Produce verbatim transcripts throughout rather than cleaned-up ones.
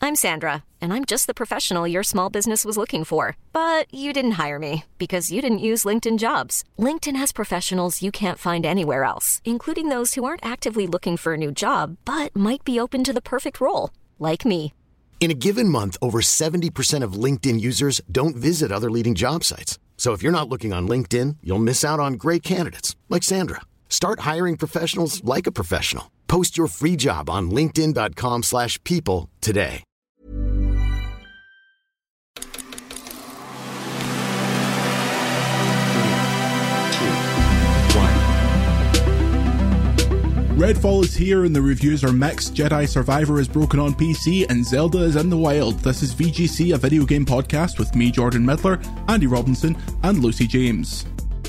I'm Sandra, and I'm just the professional your small business was looking for. But you didn't hire me because you didn't use LinkedIn Jobs. LinkedIn has professionals you can't find anywhere else, including those who aren't actively looking for a new job, but might be open to the perfect role, like me. In a given month, over seventy percent of LinkedIn users don't visit other leading job sites. So if you're not looking on LinkedIn, you'll miss out on great candidates like Sandra. Start hiring professionals like a professional. Post your free job on linkedin.com slash people today. Redfall is here and the reviews are mixed. Jedi Survivor is broken on P C and Zelda is in the wild. This is V G C, a video game podcast with me, Jordan Midler, Andy Robinson and Lucy James.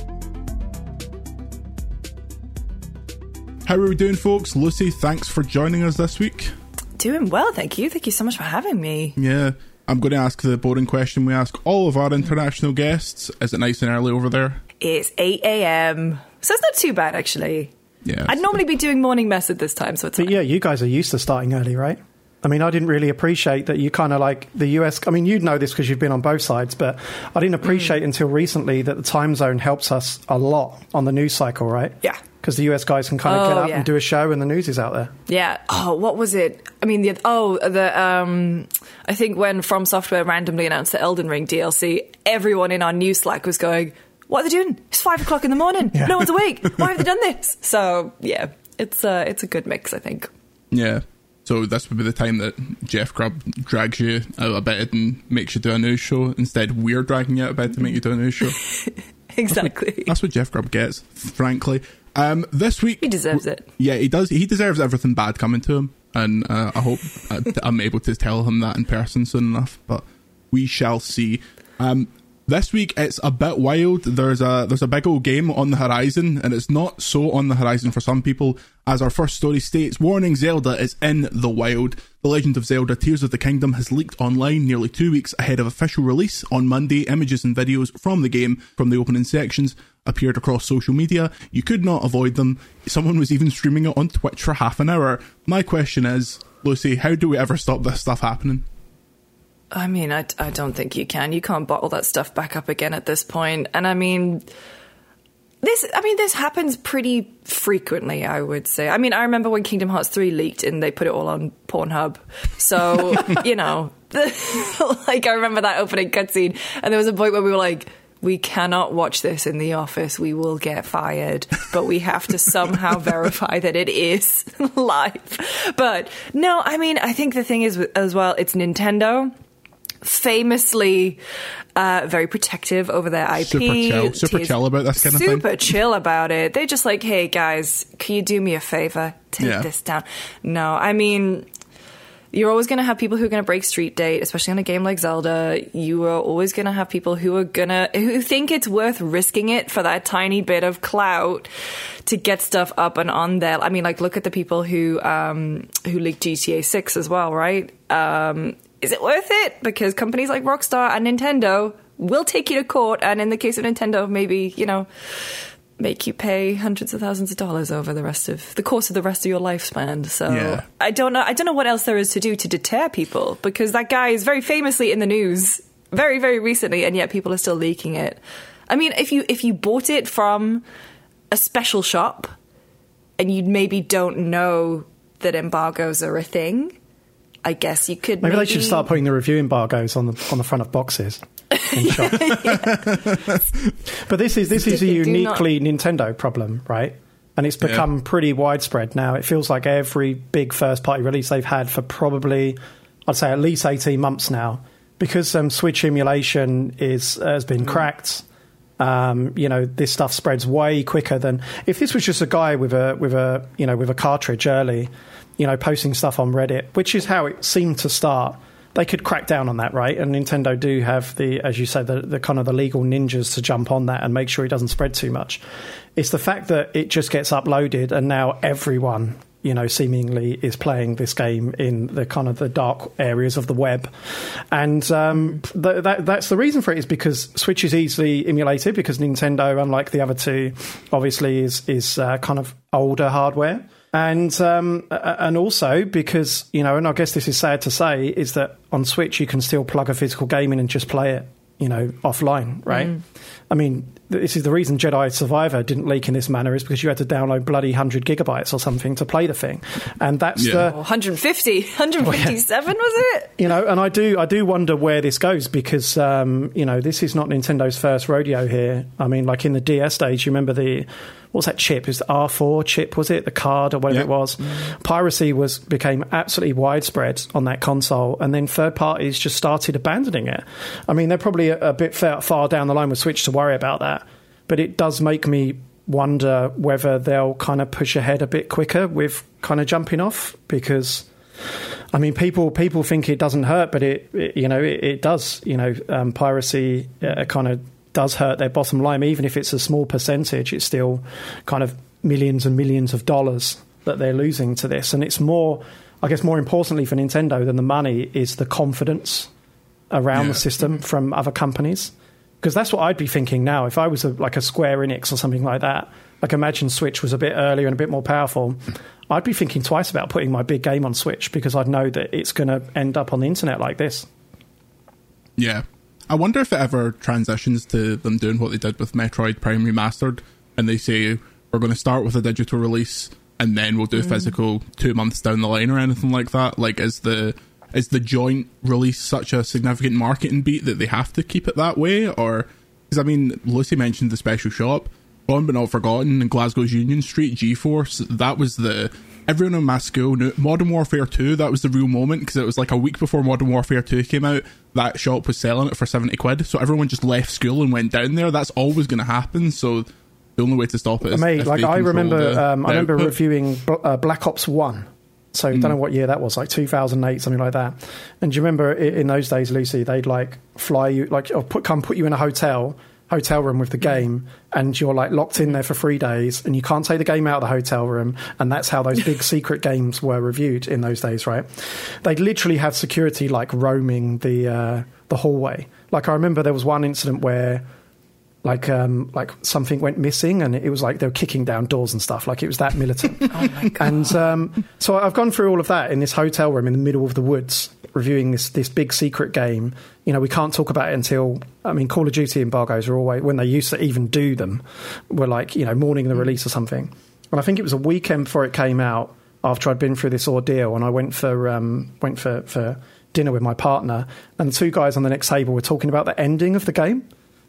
How are we doing, folks? Lucy, thanks for joining us this week. Doing well, thank you. Thank you so much for having me. Yeah, I'm going to ask the boring question we ask all of our international guests. Is it nice and early over there? It's eight a.m, so it's not too bad, actually. Yeah, I'd normally be doing morning mess at this time, so it's But fine. yeah, you guys are used to starting early, right? I mean, I didn't really appreciate that you kind of like the U S... I mean, you'd know this because you've been on both sides, but I didn't appreciate mm. until recently that the time zone helps us a lot on the news cycle, right? Yeah. Because the U S guys can kind of oh, get up yeah. and do a show and the news is out there. Yeah. Oh, what was it? I mean, the oh, the um, I think when From Software randomly announced the Elden Ring D L C, everyone in our news Slack was going, what are they doing? It's five o'clock in the morning. Yeah. No one's awake. Why have they done this? So, yeah, it's, uh, it's a good mix, I think. Yeah. So this would be the time that Jeff Grubb drags you out of bed and makes you do a news show. Instead, we're dragging you out of bed to make you do a news show. Exactly. That's what, that's what Jeff Grubb gets, frankly. Um, this week... He deserves it. Yeah, he does. He deserves everything bad coming to him. And uh, I hope I'm able to tell him that in person soon enough. But we shall see. Um, this week, it's a bit wild. There's a there's a big old game on the horizon, and it's not so on the horizon for some people. As our first story states, warning, Zelda is in the wild. The Legend of Zelda Tears of the Kingdom has leaked online nearly two weeks ahead of official release. On Monday, images and videos from the game from the opening sections appeared across social media. You could not avoid them. Someone was even streaming it on Twitch for half an hour. My question is, Lucy, how do we ever stop this stuff happening? I mean, I, I don't think you can. You can't bottle that stuff back up again at this point. And I mean... This, I mean, this happens pretty frequently, I would say. I mean, I remember when Kingdom Hearts three leaked and they put it all on Pornhub. So, you know, the, like, I remember that opening cutscene. And there was a point where we were like, we cannot watch this in the office. We will get fired. But we have to somehow verify that it is live. But no, I mean, I think the thing is, as well, it's Nintendo. Famously uh, very protective over their I P. Super chill, super Tears, chill about this kind of thing. Super chill about it. They're just like, hey, guys, can you do me a favor? Take yeah. this down. No, I mean, you're always going to have people who are going to break street date, especially on a game like Zelda. You are always going to have people who are going to, who think it's worth risking it for that tiny bit of clout to get stuff up and on there. I mean, like, look at the people who, um, who leaked G T A six as well, right? Um, Is it worth it? Because companies like Rockstar and Nintendo will take you to court, and in the case of Nintendo, maybe, you know, make you pay hundreds of thousands of dollars over the rest of the course of the rest of your lifespan. So yeah. I don't know. I don't know what else there is to do to deter people, because that guy is very famously in the news very, very recently, and yet people are still leaking it. I mean, if you if you bought it from a special shop and you maybe don't know that embargoes are a thing, I guess you could maybe... Maybe they should start putting the review embargoes on the on the front of boxes in shop. But this is this is a uniquely not... Nintendo problem, right? And it's become yeah. pretty widespread now. It feels like every big first-party release they've had for probably, I'd say, at least eighteen months now, because um, Switch emulation is has been mm. cracked. Um, you know, this stuff spreads way quicker than if this was just a guy with a with a you know with a cartridge early. You know, posting stuff on Reddit, which is how it seemed to start. They could crack down on that, right? And Nintendo do have the, as you said, the, the kind of the legal ninjas to jump on that and make sure it doesn't spread too much. It's the fact that it just gets uploaded and now everyone, you know, seemingly is playing this game in the kind of the dark areas of the web. And um, th- that, that's the reason for it, is because Switch is easily emulated, because Nintendo, unlike the other two, obviously is, is uh, kind of older hardware. And um, and also because, you know, and I guess this is sad to say, is that on Switch you can still plug a physical game in and just play it, you know, offline, right? Mm. I mean, this is the reason Jedi Survivor didn't leak in this manner, is because you had to download bloody one hundred gigabytes or something to play the thing. And that's yeah. the... Oh, one hundred fifty, one hundred fifty-seven, oh, yeah. was it? You know, and I do I do wonder where this goes because, um, you know, this is not Nintendo's first rodeo here. I mean, like in the D S days, you remember the... What's that chip? It was the R four chip, was it? The card or whatever yeah. it was. Mm. Piracy was became absolutely widespread on that console, and then third parties just started abandoning it. I mean, they're probably a, a bit far, far down the line with Switch to worry about that, but it does make me wonder whether they'll kind of push ahead a bit quicker with kind of jumping off, because... I mean, people people think it doesn't hurt, but it, it you know it, it does. You know, um, piracy uh, kind of does hurt their bottom line, even if it's a small percentage. It's still kind of millions and millions of dollars that they're losing to this, and it's more, I guess, more importantly for Nintendo than the money is the confidence around yeah. the system from other companies, because that's what I'd be thinking now if I was a, like a Square Enix or something like that. Like, imagine Switch was a bit earlier and a bit more powerful. I'd be thinking twice about putting my big game on Switch, because I'd know that it's going to end up on the internet like this. Yeah. I wonder if it ever transitions to them doing what they did with Metroid Prime Remastered, and they say, we're going to start with a digital release, and then we'll do mm. physical two months down the line or anything like that. Like, is the is the joint release such a significant marketing beat that they have to keep it that way? Or, because, I mean, Lucy mentioned the special shop. Gone but not forgotten, in Glasgow's Union Street, GeForce, that was the... Everyone in my school knew Modern Warfare two, that was the real moment, because it was like a week before Modern Warfare two came out, that shop was selling it for seventy quid, so everyone just left school and went down there. That's always going to happen, so the only way to stop it is... Mate, like I remember, the, um, the I remember output. reviewing uh, Black Ops one, so I mm. don't know what year that was, like two thousand eight, something like that. And do you remember in those days, Lucy, they'd like fly you, like or put, come put you in a hotel... hotel room with the game, and you're like locked in there for three days and you can't take the game out of the hotel room, and that's how those big secret games were reviewed in those days, right? They'd literally have security like roaming the uh, the hallway. Like, I remember there was one incident where like um, like something went missing, and it was like they were kicking down doors and stuff. Like, it was that militant. Oh my God. And um, so I've gone through all of that in this hotel room in the middle of the woods, reviewing this this big secret game. You know, we can't talk about it until, I mean, Call of Duty embargoes are always, when they used to even do them, were like, you know, morning the release or something. And I think it was a weekend before it came out, after I'd been through this ordeal, and I went for um, went for, for dinner with my partner, and the two guys on the next table were talking about the ending of the game.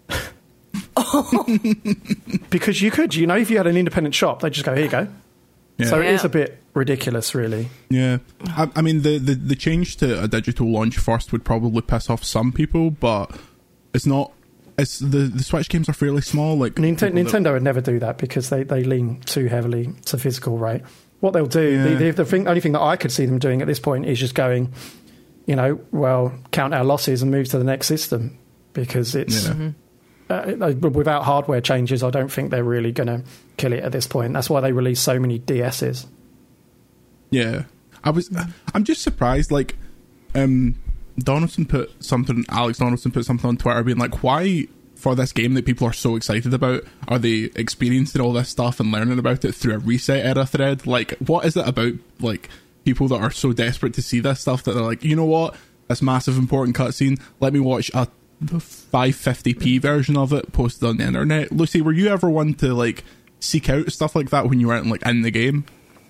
Because you could, you know, if you had an independent shop, they'd just go, here you go. Yeah. So it is a bit ridiculous, really. Yeah. I, I mean, the, the, the change to a digital launch first would probably piss off some people, but it's not... It's the, the Switch games are fairly small. Like Nintendo, Nintendo that, would never do that, because they, they lean too heavily to physical, right? What they'll do, yeah. the, the, the thing, only thing that I could see them doing at this point is just going, you know, well, count our losses and move to the next system, because it's... Yeah. Mm-hmm. Uh, without hardware changes, I don't think they're really going to kill it at this point. That's why they release so many D Ss. Yeah, I was. I'm just surprised. Like, um, Donaldson put something. Alex Donaldson put something on Twitter, being like, "Why, for this game that people are so excited about, are they experiencing all this stuff and learning about it through a reset era thread? Like, what is it about like people that are so desperate to see this stuff that they're like, you know what, this massive important cutscene, let me watch a five fifty p version of it posted on the internet." Lucy, were you ever one to like seek out stuff like that when you weren't like in the game?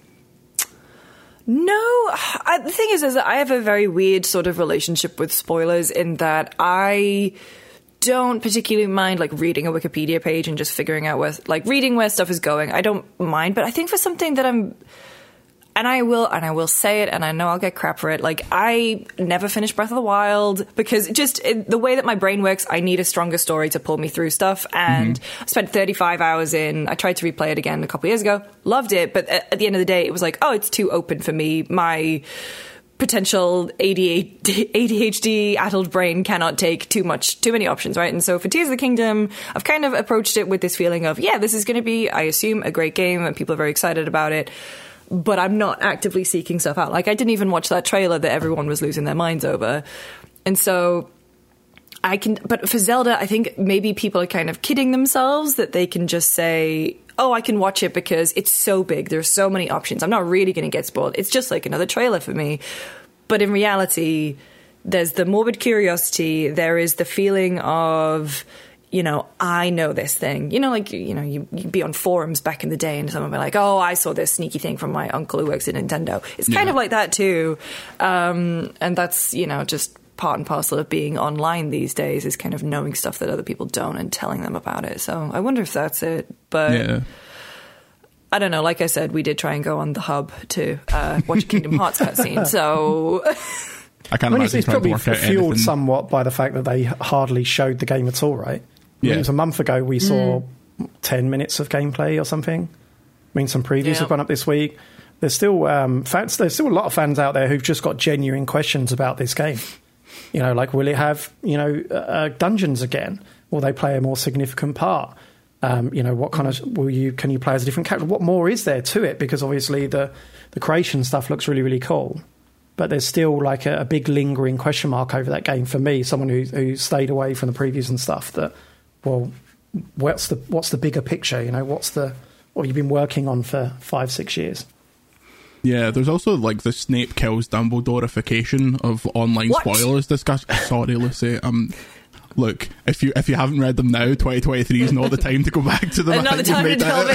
No, I, the thing is, is that I have a very weird sort of relationship with spoilers, in that I don't particularly mind like reading a Wikipedia page and just figuring out where, like reading where stuff is going. I don't mind, but I think for something that I'm, and I will, and I will say it, and I know I'll get crap for it. Like, I never finished Breath of the Wild, because just it, the way that my brain works, I need a stronger story to pull me through stuff. And mm-hmm. I spent thirty-five hours in. I tried to replay it again a couple of years ago. Loved it, but at, at the end of the day, it was like, oh, it's too open for me. My potential A D H D addled brain cannot take too much, too many options, right? And so for Tears of the Kingdom, I've kind of approached it with this feeling of, yeah, this is going to be, I assume, a great game, and people are very excited about it. But I'm not actively seeking stuff out. Like, I didn't even watch that trailer that everyone was losing their minds over. And so I can, but for Zelda, I think maybe people are kind of kidding themselves that they can just say, oh, I can watch it because it's so big. There's so many options. I'm not really going to get spoiled. It's just like another trailer for me. But in reality, there's the morbid curiosity. There is the feeling of, you know, I know this thing. You know, like, you know, you, you'd be on forums back in the day and someone would be like, oh, I saw this sneaky thing from my uncle who works at Nintendo. It's kind yeah. of like that too. Um, and that's, you know, just part and parcel of being online these days, is kind of knowing stuff that other people don't and telling them about it. So I wonder if that's it. But yeah. I don't know. Like I said, we did try and go on the hub to uh, watch a Kingdom Hearts cutscene. So I can't I mean, imagine it's, it's probably fueled anything. somewhat by the fact that they hardly showed the game at all, right? I mean, yeah. It was a month ago we saw mm. ten minutes of gameplay or something. I mean, some previews yeah. have gone up this week. There's still um, fans, there's still a lot of fans out there who've just got genuine questions about this game. You know, like, will it have, you know, uh, dungeons again? Will they play a more significant part? Um, you know, what kind of, will you, can you play as a different character? What more is there to it? Because obviously the, the creation stuff looks really, really cool. But there's still like a, a big lingering question mark over that game for me, someone who, who stayed away from the previews and stuff, that, well, what's the, what's the bigger picture? You know, what's the, what have you been working on for five, six years? Yeah, there's also like the Snape kills Dumbledore-ification of online what? spoilers discussion. Sorry, Lucy. Um, look, if you if you haven't read them now, twenty twenty-three is not the time to go back to them. Another time to delve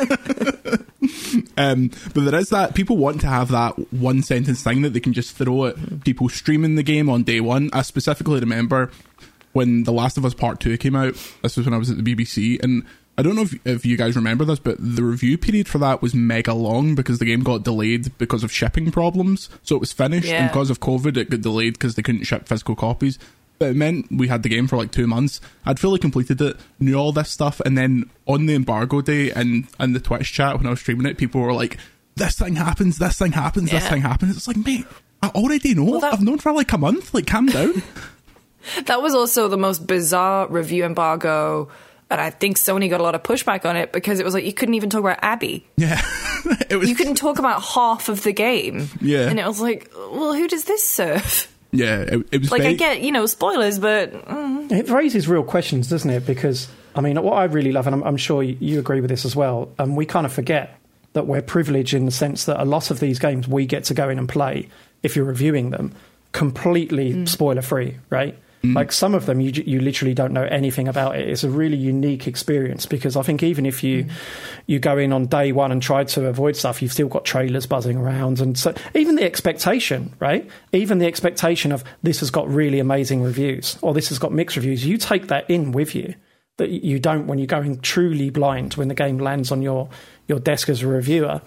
in. um, but there is that, people want to have that one sentence thing that they can just throw at people streaming the game on day one. I specifically remember when The Last of Us Part two came out. This was when I was at the B B C, and I don't know if, if you guys remember this, but the review period for that was mega long because the game got delayed because of shipping problems. So it was finished, yeah. and because of COVID, it got delayed because they couldn't ship physical copies. But it meant we had the game for like two months. I'd fully completed it, knew all this stuff, and then on the embargo day and in the Twitch chat when I was streaming it, people were like, this thing happens, this thing happens, yeah. this thing happens. It's like, mate, I already know. Well, that- I've known for like a month. Like, calm down. That was also the most bizarre review embargo. And I think Sony got a lot of pushback on it because it was like you couldn't even talk about Abby. Yeah. it was... You couldn't talk about half of the game. Yeah. And it was like, well, who does this serve? Yeah, it, it was like, very... I get, you know, spoilers, but... Mm. It raises real questions, doesn't it? Because, I mean, what I really love, and I'm, I'm sure you agree with this as well, and um, we kind of forget that we're privileged in the sense that a lot of these games we get to go in and play, if you're reviewing them, completely mm. spoiler-free, right? Like some of them, you you literally don't know anything about it. It's a really unique experience because I think even if you mm. you go in on day one and try to avoid stuff, you've still got trailers buzzing around, and so even the expectation, right? Even the expectation of this has got really amazing reviews or this has got mixed reviews. You take that in with you that you don't when you're going truly blind when the game lands on your your desk as a reviewer.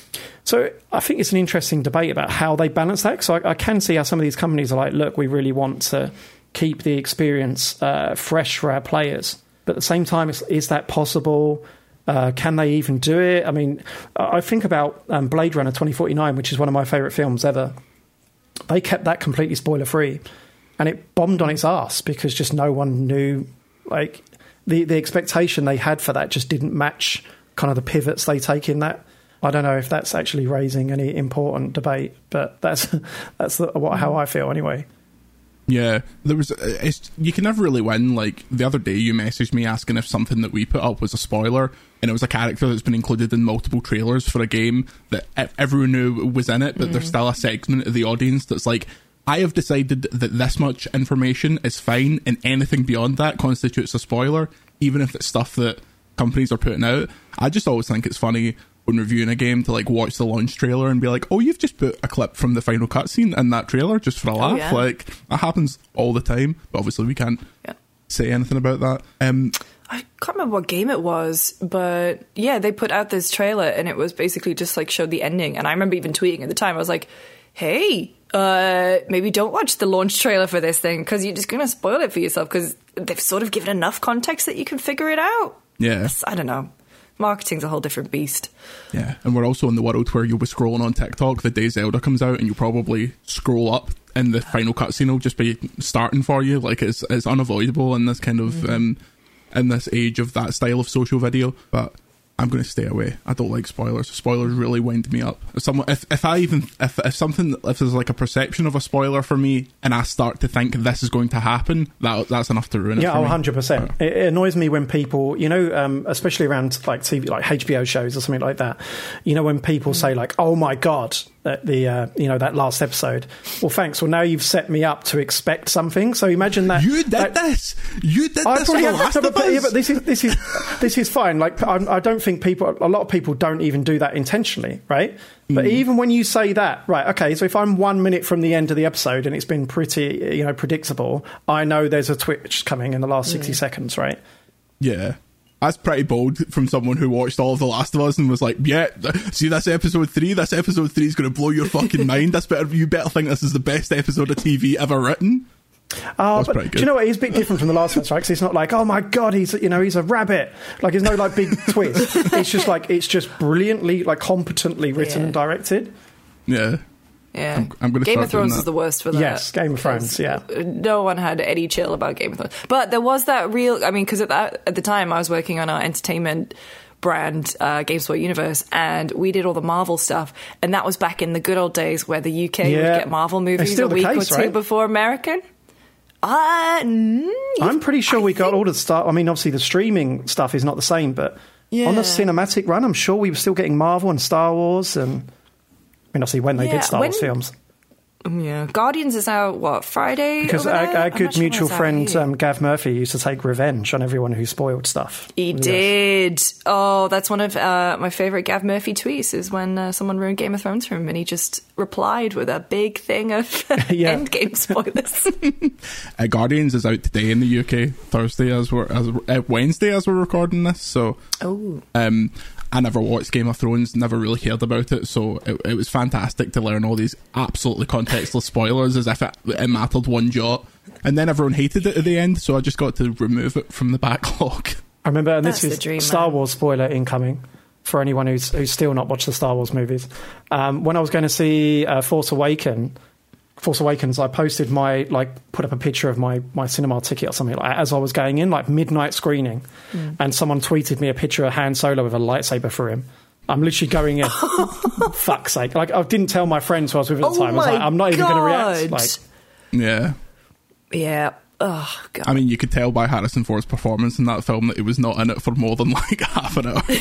So I think it's an interesting debate about how they balance that. So I, I can see how some of these companies are like, look, we really want to keep the experience uh, fresh for our players. But at the same time, is, is that possible? Uh, can they even do it? I mean, I think about um, Blade Runner twenty forty-nine, which is one of my favourite films ever. They kept that completely spoiler-free. And it bombed on its arse because just no one knew. Like, the, the expectation they had for that just didn't match kind of the pivots they take in that. I don't know if that's actually raising any important debate, but that's that's the, what, how I feel anyway. Yeah, there was. It's, you can never really win. Like the other day, you messaged me asking if something that we put up was a spoiler, and it was a character that's been included in multiple trailers for a game that everyone knew was in it, but mm. there's still a segment of the audience that's like, I have decided that this much information is fine, and anything beyond that constitutes a spoiler, even if it's stuff that companies are putting out. I just always think it's funny when reviewing a game to like watch the launch trailer and be like, oh, you've just put a clip from the final cutscene in that trailer just for a laugh. Oh, yeah. Like, that happens all the time, but obviously we can't yeah. say anything about that. Um, I can't remember what game it was, but yeah, they put out this trailer and it was basically just like showed the ending. And I remember even tweeting at the time, I was like, hey, uh, maybe don't watch the launch trailer for this thing because you're just going to spoil it for yourself because they've sort of given enough context that you can figure it out. Yeah. I don't know. Marketing's a whole different beast. Yeah, and we're also in the world where you'll be scrolling on TikTok the day Zelda comes out and you'll probably scroll up and the final cutscene will just be starting for you. Like, it's it's unavoidable in this kind of mm. um in this age of that style of social video. But I'm going to stay away. I don't like spoilers. Spoilers really wind me up. If someone, if, if I even, if, if something, if there's like a perception of a spoiler for me, and I start to think this is going to happen, that that's enough to ruin it. Yeah, for oh, me. one hundred percent. It, it annoys me when people, you know, um, especially around like T V, like H B O shows or something like that. You know, when people say like, "Oh my god," that the uh, you know that last episode. Well, thanks. Well, now you've set me up to expect something. So imagine that you did that, this. You did I this. For the Last but, of but, Us. yeah, but this is this is this is fine. Like I, I don't think people, a lot of people don't even do that intentionally, right? But mm. even when you say that, right? Okay, so if I'm one minute from the end of the episode and it's been pretty, you know, predictable, I know there's a twitch coming in the last sixty mm. seconds, right? Yeah. That's pretty bold from someone who watched all of The Last of Us and was like, yeah, see this episode three? This episode three is going to blow your fucking mind. That's better. You better think this is the best episode of T V ever written. Uh, but do you know what? He's a bit different from The Last of Us, right? Because it's not like, oh my god, he's you know he's a rabbit. Like there's no like big twist. It's just like it's just brilliantly, like competently written yeah. and directed. Yeah. Yeah, I'm, I'm gonna Game start of Thrones doing that. is the worst for that. Yes, Game of Thrones. Yeah, no one had any chill about Game of Thrones, but there was that real. I mean, because at that at the time I was working on our entertainment brand, uh, GameSpot Universe, and we did all the Marvel stuff, and that was back in the good old days where the U K yeah. would get Marvel movies a week case, or two right? before American. Uh, mm, I'm pretty sure I we think... got all the stuff. I mean, obviously the streaming stuff is not the same, but yeah. on the cinematic run, I'm sure we were still getting Marvel and Star Wars, and I mean, obviously when they yeah, did Star when... Wars films. Yeah, Guardians is out, what, Friday? Because our, our good sure mutual friend out um, Gav Murphy used to take revenge on everyone who spoiled stuff. He yes. did. Oh, that's one of uh, my favourite Gav Murphy tweets, is when uh, someone ruined Game of Thrones for him and he just replied with a big thing of yeah. endgame spoilers. uh, Guardians is out today in the U K, Thursday as we're, as, uh, Wednesday as we're recording this, so... Oh. Um, I never watched Game of Thrones, never really heard about it, so it, it was fantastic to learn all these absolutely contextless spoilers as if it, it mattered one jot. And then everyone hated it at the end, so I just got to remove it from the backlog. I remember, and That's this is dream, Star man. Wars spoiler incoming for anyone who's who's still not watched the Star Wars movies. Um, when I was going to see uh, Force Awakens, Force Awakens, I posted my, like, put up a picture of my, my cinema ticket or something like that as I was going in, like midnight screening. Mm. And someone tweeted me a picture of Han Solo with a lightsaber for him. I'm literally going in, fuck's sake. Like, I didn't tell my friends who I was with at the Oh time. I was like, I'm not even going to react. Like, Yeah. Yeah. Oh, God. I mean, you could tell by Harrison Ford's performance in that film that he was not in it for more than like half an hour.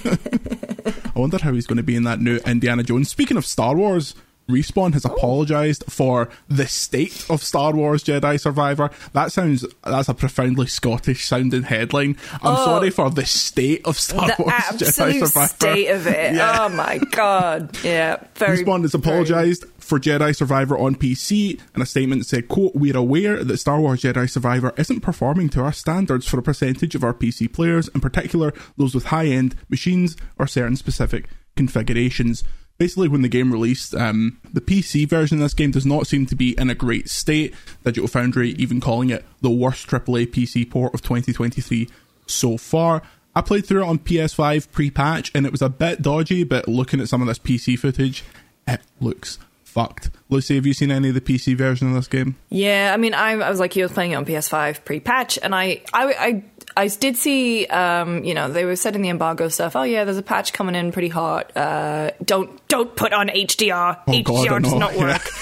I wonder how he's going to be in that new Indiana Jones. Speaking of Star Wars, Respawn has apologised for the state of Star Wars Jedi Survivor. That sounds, that's a profoundly Scottish sounding headline. I'm oh, sorry for the state of Star the Wars Jedi Survivor. absolute state of it. Yeah. Oh my God. Yeah. Very, Respawn has apologised very... for Jedi Survivor on P C in a statement that said, quote, "We're aware that Star Wars Jedi Survivor isn't performing to our standards for a percentage of our P C players, in particular those with high-end machines or certain specific configurations." Basically, when the game released, um, the P C version of this game does not seem to be in a great state. Digital Foundry even calling it the worst triple A P C port of twenty twenty-three so far. I played through it on P S five pre-patch, and it was a bit dodgy, but looking at some of this P C footage, it looks fucked. Lucy, have you seen any of the P C version of this game? Yeah, I mean, I, I was like you, I was playing it on P S five pre-patch, and I, I, I, I did see, um, you know, they were setting the embargo stuff. Oh yeah, there's a patch coming in pretty hot. Uh, don't, don't put on H D R. Oh, H D R God, does no. not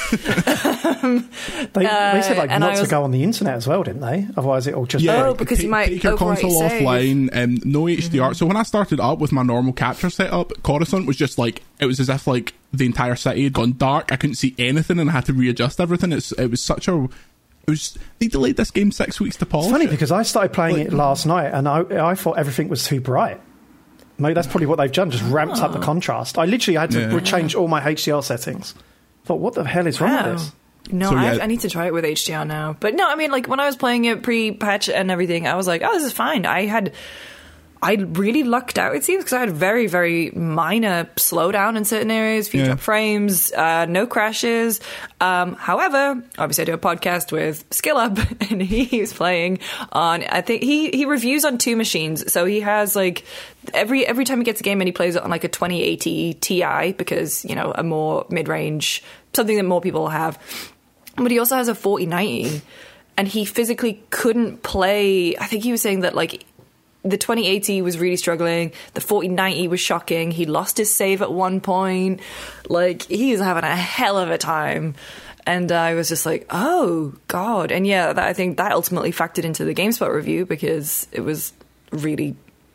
work. um, they, uh, they said like not was, to go on the internet as well, didn't they? Otherwise, it'll just yeah, oh, because take, you might take your overwrite console save. offline and no H D R. Mm-hmm. So when I started up with my normal capture setup, Coruscant was just like, it was as if like the entire city had gone dark. I couldn't see anything and I had to readjust everything. It's it was such a it was they delayed this game six weeks to polish. It's funny it. because I started playing like, it last night and I I thought everything was too bright. Maybe that's probably what they've done, just ramped oh. up the contrast. I literally had to yeah. change all my H D R settings. I thought, what the hell is wrong wow. with this? No, so, yeah. I, I need to try it with H D R now. But no, I mean, like when I was playing it pre-patch and everything, I was like, oh, this is fine. I had, I really lucked out, it seems, because I had very, very minor slowdown in certain areas, few yeah. drop frames, uh, no crashes. Um, however, obviously I do a podcast with SkillUp, and he's playing on, I think he, he reviews on two machines. So he has like, every every time he gets a game and he plays it on like a twenty eighty Ti, because, you know, a more mid-range, something that more people have. But he also has a forty ninety, and he physically couldn't play. I think he was saying that like the twenty eighty was really struggling. The forty ninety was shocking. He lost his save at one point. Like, he was having a hell of a time. And I was just like, oh, God. And yeah, that, I think that ultimately factored into the GameSpot review because it was really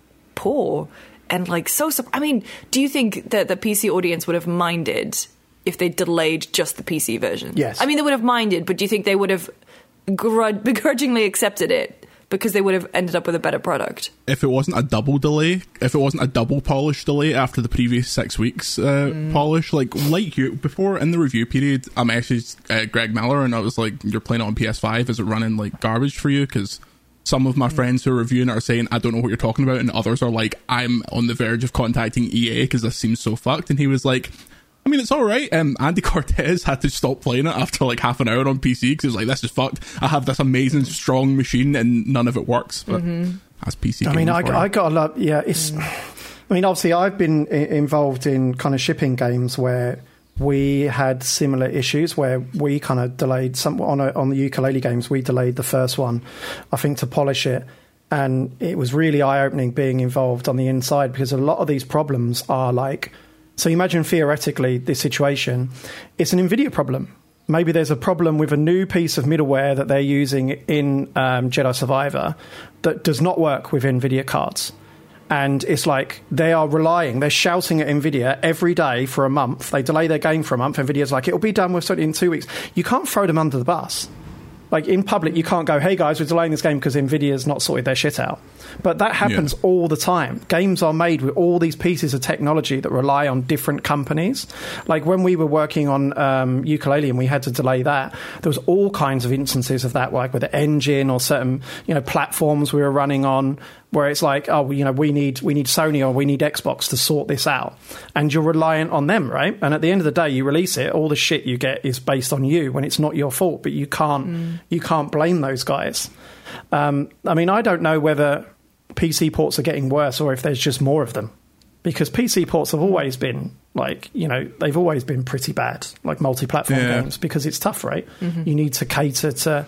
poor. And like, so, so I mean, do you think that the P C audience would have minded if they delayed just the P C version? Yes. I mean, they would have minded, but do you think they would have grud- begrudgingly accepted it? Because they would have ended up with a better product. If it wasn't a double delay, if it wasn't a double polish delay after the previous six weeks uh, mm. polish, like like you, before in the review period, I messaged uh, Greg Miller and I was like, you're playing it on P S five, is it running like garbage for you? Because some of my mm. friends who are reviewing it are saying, I don't know what you're talking about, and others are like, I'm on the verge of contacting E A because this seems so fucked. And he was like, I mean, it's all right. Um, Andy Cortez had to stop playing it after like half an hour on P C because he was like, this is fucked. I have this amazing, strong machine and none of it works. But mm-hmm. that's P C. I mean, I, I got a lot. Yeah, it's. Mm. I mean, obviously, I've been I- involved in kind of shipping games where we had similar issues where we kind of delayed some on a, on the ukulele games. We delayed the first one, I think, to polish it. And it was really eye-opening being involved on the inside because a lot of these problems are like. So imagine theoretically this situation. It's an NVIDIA problem. Maybe there's a problem with a new piece of middleware that they're using in um, Jedi Survivor that does not work with NVIDIA cards. And it's like they are relying, they're shouting at NVIDIA every day for a month. They delay their game for a month. NVIDIA's like, it'll be done with in two weeks. You can't throw them under the bus. Like, in public, you can't go, hey, guys, we're delaying this game because NVIDIA's not sorted their shit out. But that happens yeah. all the time. Games are made with all these pieces of technology that rely on different companies. Like, when we were working on um, Yooka-Laylee and we had to delay that, there was all kinds of instances of that, like with the engine or certain, you know, platforms we were running on, where it's like, oh, you know, we need we need Sony or we need Xbox to sort this out. And you're reliant on them, right? And at the end of the day, you release it, all the shit you get is based on you when it's not your fault, but you can't mm. you can't blame those guys. Um, I mean, I don't know whether P C ports are getting worse or if there's just more of them. Because P C ports have always been, like, you know, they've always been pretty bad, like multi-platform yeah. games, because it's tough, right? Mm-hmm. You need to cater to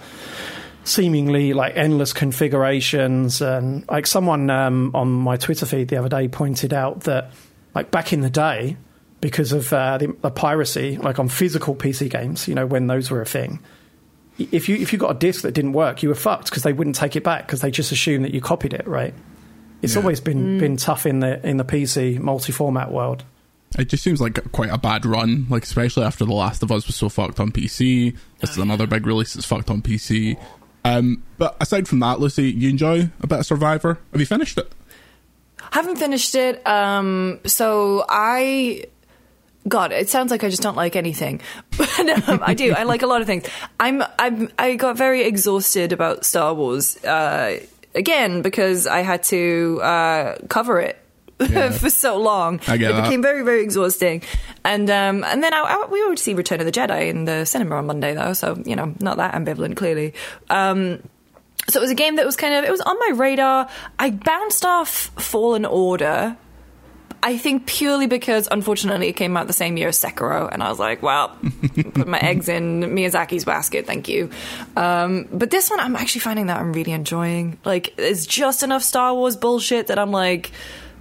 seemingly like endless configurations. And like someone um, on my Twitter feed the other day pointed out that like back in the day, because of uh, the, the piracy, like on physical P C games, you know, when those were a thing, if you if you got a disc that didn't work, you were fucked because they wouldn't take it back because they just assumed that you copied it, right? It's yeah. always been, mm. been tough in the in the P C multi-format world. It just seems like quite a bad run, like especially after The Last of Us was so fucked on P C. This oh, is another yeah. big release that's fucked on P C. Um, but aside from that, Lucy, you enjoy a bit of Survivor? Have you finished it? Haven't finished it. Um, so I... God, it sounds like I just don't like anything, but um, I do. I like a lot of things. I'm, I'm, I got very exhausted about Star Wars uh, again because I had to uh, cover it yeah. for so long. I get it that. became very, very exhausting. And um, and then I, I, we went to see Return of the Jedi in the cinema on Monday, though. So you know, not that ambivalent, clearly. Um, so it was a game that was kind of it was on my radar. I bounced off Fallen Order. I think purely because, unfortunately, it came out the same year as Sekiro, and I was like, well, put my eggs in Miyazaki's basket, thank you. Um, but this one, I'm actually finding that I'm really enjoying. Like, there's just enough Star Wars bullshit that I'm like,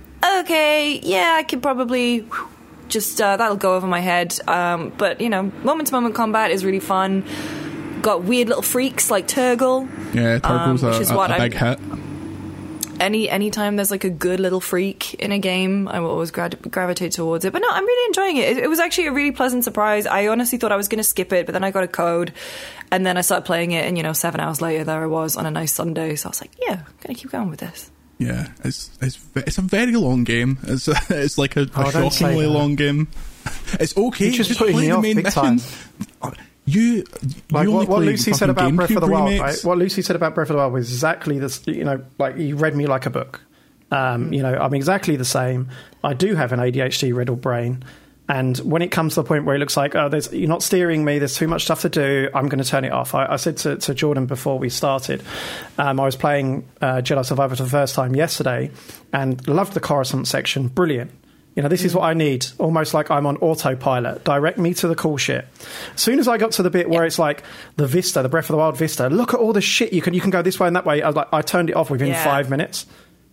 okay, yeah, I could probably whew, just, uh, that'll go over my head. Um, but, you know, moment-to-moment combat is really fun. Got weird little freaks like Turgle. Yeah, Turgle's um, which is a, what a big hit. Any anytime there's like a good little freak in a game, I will always gra- gravitate towards it. But no, I'm really enjoying it. it. It was actually a really pleasant surprise. I honestly thought I was going to skip it, but then I got a code, and then I started playing it, and you know, seven hours later, there I was on a nice Sunday. So I was like, yeah, I'm going to keep going with this. Yeah, it's it's it's a very long game. It's a, it's like a, oh, a shockingly long game. It's okay. You're just, just putting play me the off main big missions. time. You, like you what, what Lucy said about GameCube Breath of the Wild, remakes. right? What Lucy said about Breath of the Wild was exactly this. You know, like you read me like a book. Um, you know, I'm exactly the same. I do have an A D H D riddled brain, and when it comes to the point where it looks like, oh, there's you're not steering me, there's too much stuff to do, I'm going to turn it off. I, I said to, to Jordan before we started, um, I was playing uh, Jedi Survivor for the first time yesterday, and loved the Coruscant section, brilliant. You know, this is what I need, almost like I'm on autopilot. Direct me to the cool shit. As soon as I got to the bit where it's like the Vista, the Breath of the Wild Vista, look at all the shit you can you can go this way and that way. I was like, I turned it off within yeah. five minutes.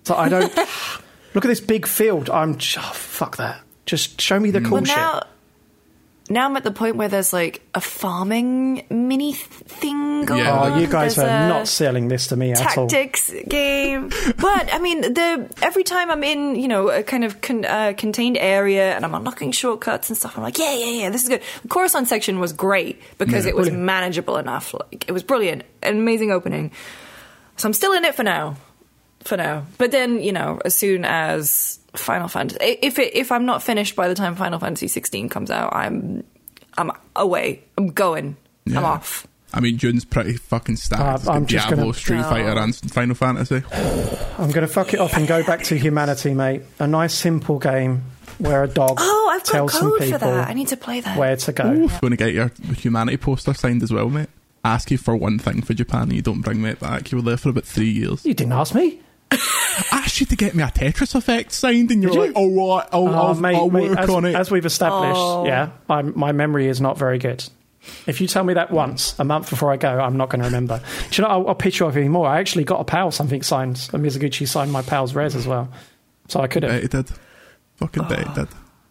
So I don't... Look at this big field. I'm... Oh, fuck that. Just show me the cool well, now, shit. Now I'm at the point where there's like a farming mini th- thing going yeah. on. Oh, you guys there's are not selling this to me at all. Tactics game. But, I mean, the every time I'm in, you know, a kind of con, uh, contained area and I'm unlocking shortcuts and stuff, I'm like, yeah, yeah, yeah, this is good. The Coruscant section was great because yeah, it was brilliant. manageable enough. Like, it was brilliant. An amazing opening. So I'm still in it for now. For now. But then, you know, as soon as Final Fantasy... If it, if I'm not finished by the time Final Fantasy sixteen comes out, I'm I'm away. I'm going. Yeah. I'm off. I mean, June's pretty fucking stacked. Uh, I'm just Diablo, gonna, Street no. Fighter and Final Fantasy. I'm going to fuck it off and go back to humanity, mate. A nice, simple game where a dog oh, I've got tells code some people for that. I need to play that. Where to go. Ooh, going to get your humanity poster signed as well, mate. Ask you for one thing for Japan and you don't bring me it back. You were there for about three years. You didn't ask me. I asked you to get me a Tetris Effect signed and you're Did like, you? oh, right, I'll, oh, I'll, mate, I'll mate, work as, on it. As we've established, oh. yeah, I'm, my memory is not very good. If you tell me that once, a month before I go, I'm not going to remember. Do you know, I'll, I'll pitch you off even more. I actually got a PAL something signed. And Mizuguchi signed my PAL's res as well. So I could have. Bet he did. Fucking oh. bet he did.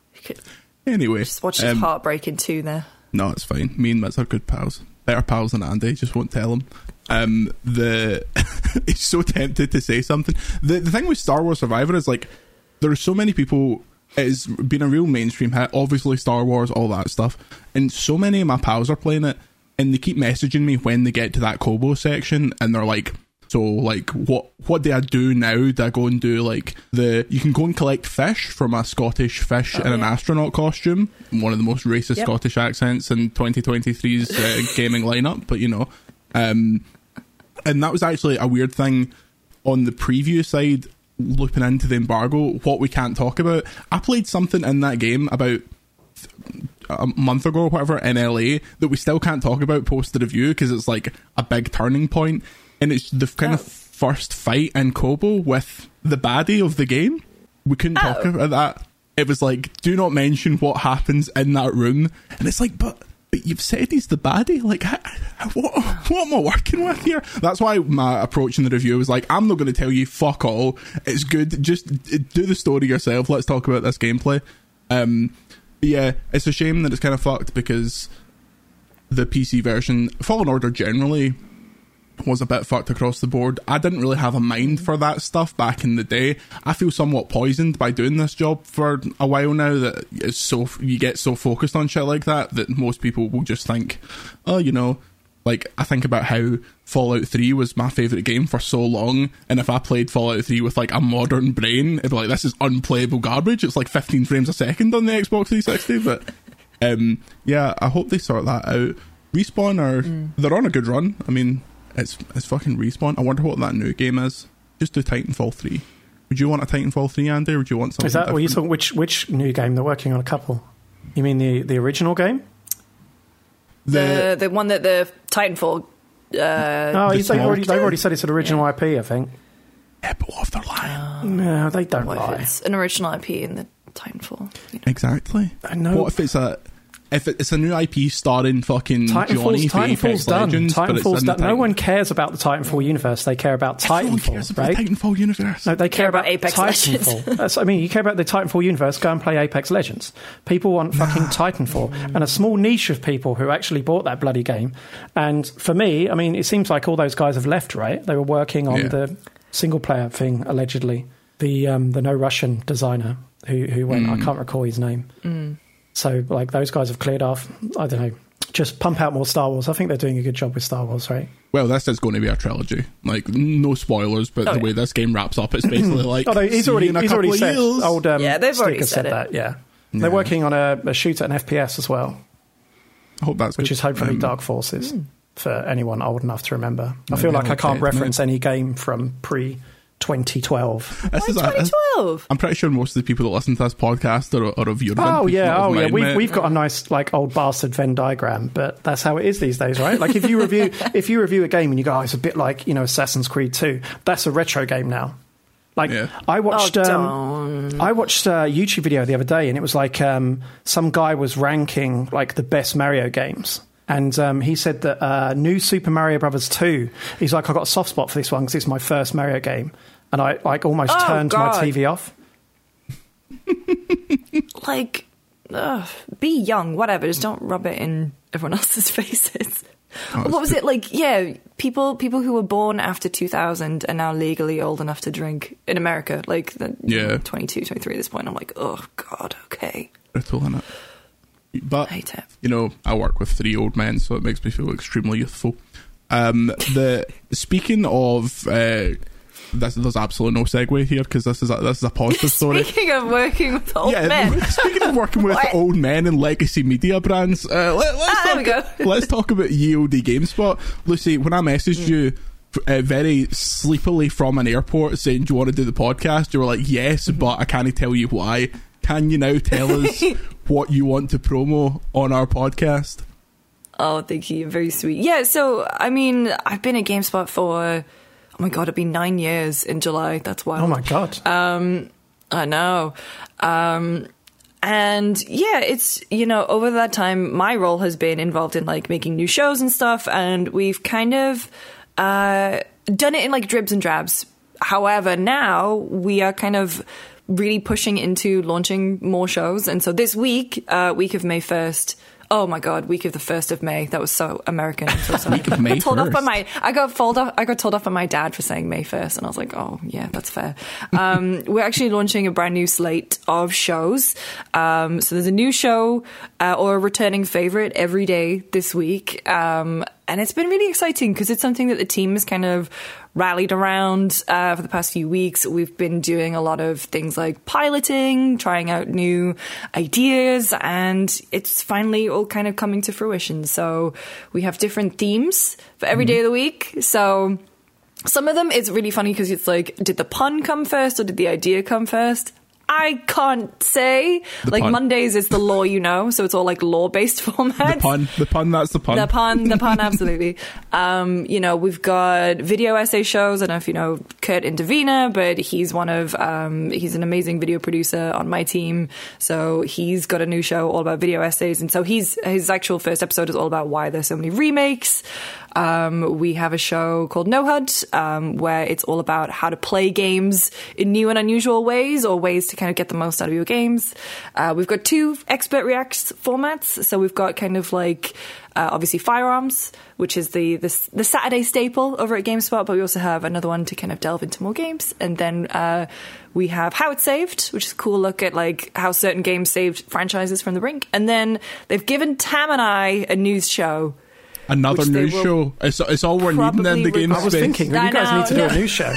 Anyway. Just watch his um, heartbreak in two there. No, it's fine. Me and Mitz are good pals. Better pals than Andy, just won't tell him. Um, the he's so tempted to say something. The the thing with Star Wars Survivor is like there are so many people. It's been a real mainstream hit. Obviously, Star Wars, all that stuff, and so many of my pals are playing it, and they keep messaging me when they get to that Kobo section, and they're like, "So, like, what what do I do now? Do I go and do like the? You can go and collect fish from a Scottish fish oh, in an yeah. astronaut costume, one of the most racist yep. Scottish accents in twenty twenty-three's uh, gaming lineup, but you know." Um, and that was actually a weird thing on the preview side, looping into the embargo, what we can't talk about. I played something in that game about a month ago or whatever in L A that we still can't talk about post the review because it's like a big turning point, and it's the kind oh. of first fight in Kobo with the baddie of the game. We couldn't oh. talk about that. It was like, do not mention what happens in that room, and it's like, but But you've said he's the baddie. Like, what, what am I working with here? That's why my approach in the review was like, I'm not going to tell you fuck all. It's good. Just do the story yourself. Let's talk about this gameplay. Um, but yeah, it's a shame that it's kind of fucked because the P C version, Fallen Order generally, was a bit fucked across the board. I didn't really have a mind for that stuff back in the day. I feel somewhat poisoned by doing this job for a while now that it's so you get so focused on shit like that that most people will just think, oh, you know, like I think about how Fallout three was my favourite game for so long, and if I played Fallout three with like a modern brain, it'd be like, this is unplayable garbage. It's like fifteen frames a second on the Xbox three sixty. But um, yeah, I hope they sort that out. Respawn are mm. they're on a good run. I mean, It's it's fucking Respawn. I wonder what that new game is. Just do Titanfall three. Would you want a Titanfall three, Andy, or would you want something Is that different? what you talking? Which which new game? They're working on a couple. You mean the, the original game? The the one that the Titanfall. Uh, oh, the they've already they've already said it's an original yeah. I P. I think. Yeah, but what if they're lying? Um, no, they don't what lie. If it's an original I P in the Titanfall. You know? Exactly. I know. What if it's a If it's a new I P starring fucking Johnny from Apex done. Legends, Titanfall's done. Titan- No one cares about the Titanfall universe. They care about Titanfall. Everyone cares about right? the Titanfall universe. No, they care, care about, about Apex Titanfall. Legends. That's, I mean, you care about the Titanfall universe, go and play Apex Legends. People want fucking Titanfall. And a small niche of people who actually bought that bloody game. And for me, I mean, it seems like all those guys have left, right? They were working on yeah. the single-player thing, allegedly. The um, the No Russian designer who, who went, mm. I can't recall his name. Mm. So, like, those guys have cleared off. I don't know. Just pump out more Star Wars. I think they're doing a good job with Star Wars, right? Well, this is going to be a trilogy. Like, no spoilers, but oh, the yeah. way this game wraps up, it's basically like, oh, no, he's already, he's already said. Years. Old, um, yeah, they've already said, said that. Yeah. yeah, they're working on a, a shoot at an F P S as well. I hope that's which good. is hopefully um, Dark Forces mm. for anyone old enough to remember. I Maybe feel like I can't okay, reference mate. any game from pre twenty twelve. Why twenty twelve? I'm pretty sure most of the people that listen to this podcast are, are of your Oh yeah, oh yeah. Mine, We've mate. we've got a nice like old bastard Venn diagram, but that's how it is these days, right? Like if you review if you review a game and you go, oh, it's a bit like you know Assassin's Creed two. That's a retro game now. Like yeah. I watched, oh, um, I watched a YouTube video the other day, and it was like um, some guy was ranking like the best Mario games. And um, he said that uh, new Super Mario Brothers two, he's like, I got a soft spot for this one because it's my first Mario game. and I like almost oh, turned God. my T V off. Like, ugh, be young, whatever. Just don't rub it in everyone else's faces. Oh, what was it like? Yeah, people people who were born after two thousand are now legally old enough to drink in America. Like, the, yeah, you know, twenty-two, twenty-three at this point. I'm like, oh God, okay. Brutal, innit? But I hate it. You know, I work with three old men, so it makes me feel extremely youthful. Um, the speaking of. Uh, This, there's absolutely no segue here because this is a, this is a positive story. Speaking of working with old yeah, men, speaking of working with old men and legacy media brands, uh, let, let's, ah, talk, there we go. let's talk about Ye Olde GameSpot. Lucy, when I messaged mm. you uh, very sleepily from an airport saying, "Do you want to do the podcast?" you were like, "Yes," mm-hmm. but I can't tell you why. Can you now tell us what you want to promo on our podcast? Oh, thank you. Very sweet. Yeah. So, I mean, I've been at GameSpot for. Oh my God, it'll be nine years in July. That's wild. Oh my God. Um, I know. Um, and yeah, it's, you know, over that time, my role has been involved in like making new shows and stuff. And we've kind of uh, done it in like dribs and drabs. However, now we are kind of really pushing into launching more shows. And so this week, uh, week of May first, oh my God, week of the first of May. That was so American. I'm so sorry. Week of May I got told first. off by my I got told off I got told off by my dad for saying May first, and I was like, oh yeah, that's fair. Um, we're actually launching a brand new slate of shows. Um, so there's a new show uh, or a returning favorite every day this week. Um, and it's been really exciting because it's something that the team has kind of rallied around uh, for the past few weeks. We've been doing a lot of things like piloting, trying out new ideas, and it's finally all kind of coming to fruition. So we have different themes for every mm-hmm. day of the week. So some of them, it's really funny because it's like, did the pun come first or did the idea come first? I can't say. The like pun. Mondays is the law, you know, so it's all like law-based formats. The pun, the pun, that's the pun. The pun, the pun, absolutely. Um, you know, we've got video essay shows. I don't know if you know Kurt Indovina, but he's one of, um, he's an amazing video producer on my team. So he's got a new show all about video essays. And so he's, his actual first episode is all about why there's so many remakes. Um, we have a show called No H U D, um, where it's all about how to play games in new and unusual ways, or ways to kind of get the most out of your games. Uh, we've got two expert reacts formats. So we've got kind of like, uh, obviously Firearms, which is the, the the Saturday staple over at GameSpot, but we also have another one to kind of delve into more games. And then uh, we have How It Saved, which is a cool look at like how certain games saved franchises from the brink. And then they've given Tam and I a news show. Another news show. It's, it's all we're needing in the game I was space. thinking, well, you guys know, need to no. do a news show.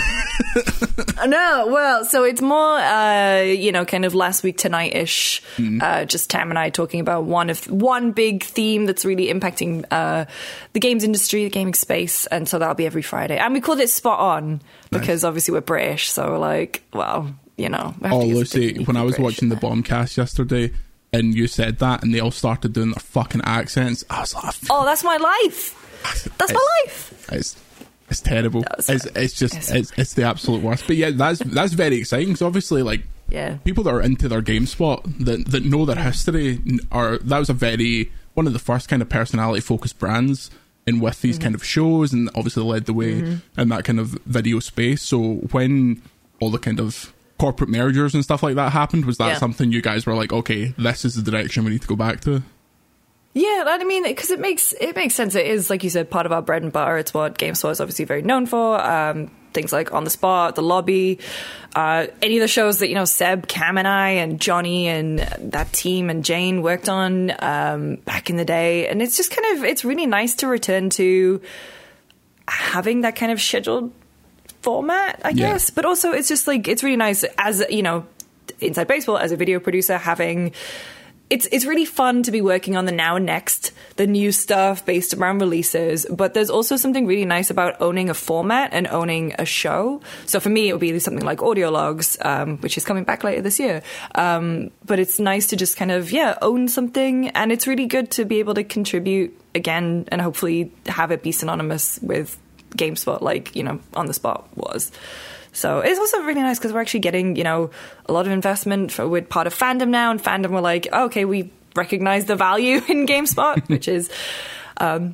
No, well, so it's more, uh, you know, kind of last week tonight-ish, mm. uh, just Tam and I talking about one of one big theme that's really impacting uh, the games industry, the gaming space, and so that'll be every Friday. And we called it Spot On because nice. Obviously we're British, so we're like, well, you know. We have oh, to Lucy, when I was British watching the Bombcast yesterday, and you said that, and they all started doing their fucking accents, I was like, oh, that's my life. That's it's, my life. It's it's terrible. No, it's it's just it's, it's it's the absolute worst. But yeah, that's that's very exciting. Because obviously, like, yeah, people that are into their GameSpot that that know their history are that was a very one of the first kind of personality focused brands in with these mm-hmm. kind of shows, and obviously led the way mm-hmm. in that kind of video space. So when all the kind of corporate mergers and stuff like that happened, was that yeah. something you guys were like, okay, this is the direction we need to go back to? Yeah, I mean, because it makes it makes sense. It is, like you said, part of our bread and butter. It's what GameSpot is obviously very known for. Um, things like On the Spot, The Lobby, uh, any of the shows that, you know, Seb, Cam and I and Johnny and that team and Jane worked on um, back in the day. And it's just kind of, it's really nice to return to having that kind of scheduled format, I yeah. guess. But also, it's just like, it's really nice as, you know, Inside Baseball, as a video producer, having... It's it's really fun to be working on the now and next, the new stuff based around releases. But there's also something really nice about owning a format and owning a show. So for me, it would be something like Audio Logs, um, which is coming back later this year. Um, but it's nice to just kind of, yeah, own something. And it's really good to be able to contribute again and hopefully have it be synonymous with GameSpot, like, you know, On the Spot was. So it's also really nice because we're actually getting, you know, a lot of investment. For, we're part of Fandom now, and Fandom were like, oh, okay, we recognize the value in GameSpot, which is um,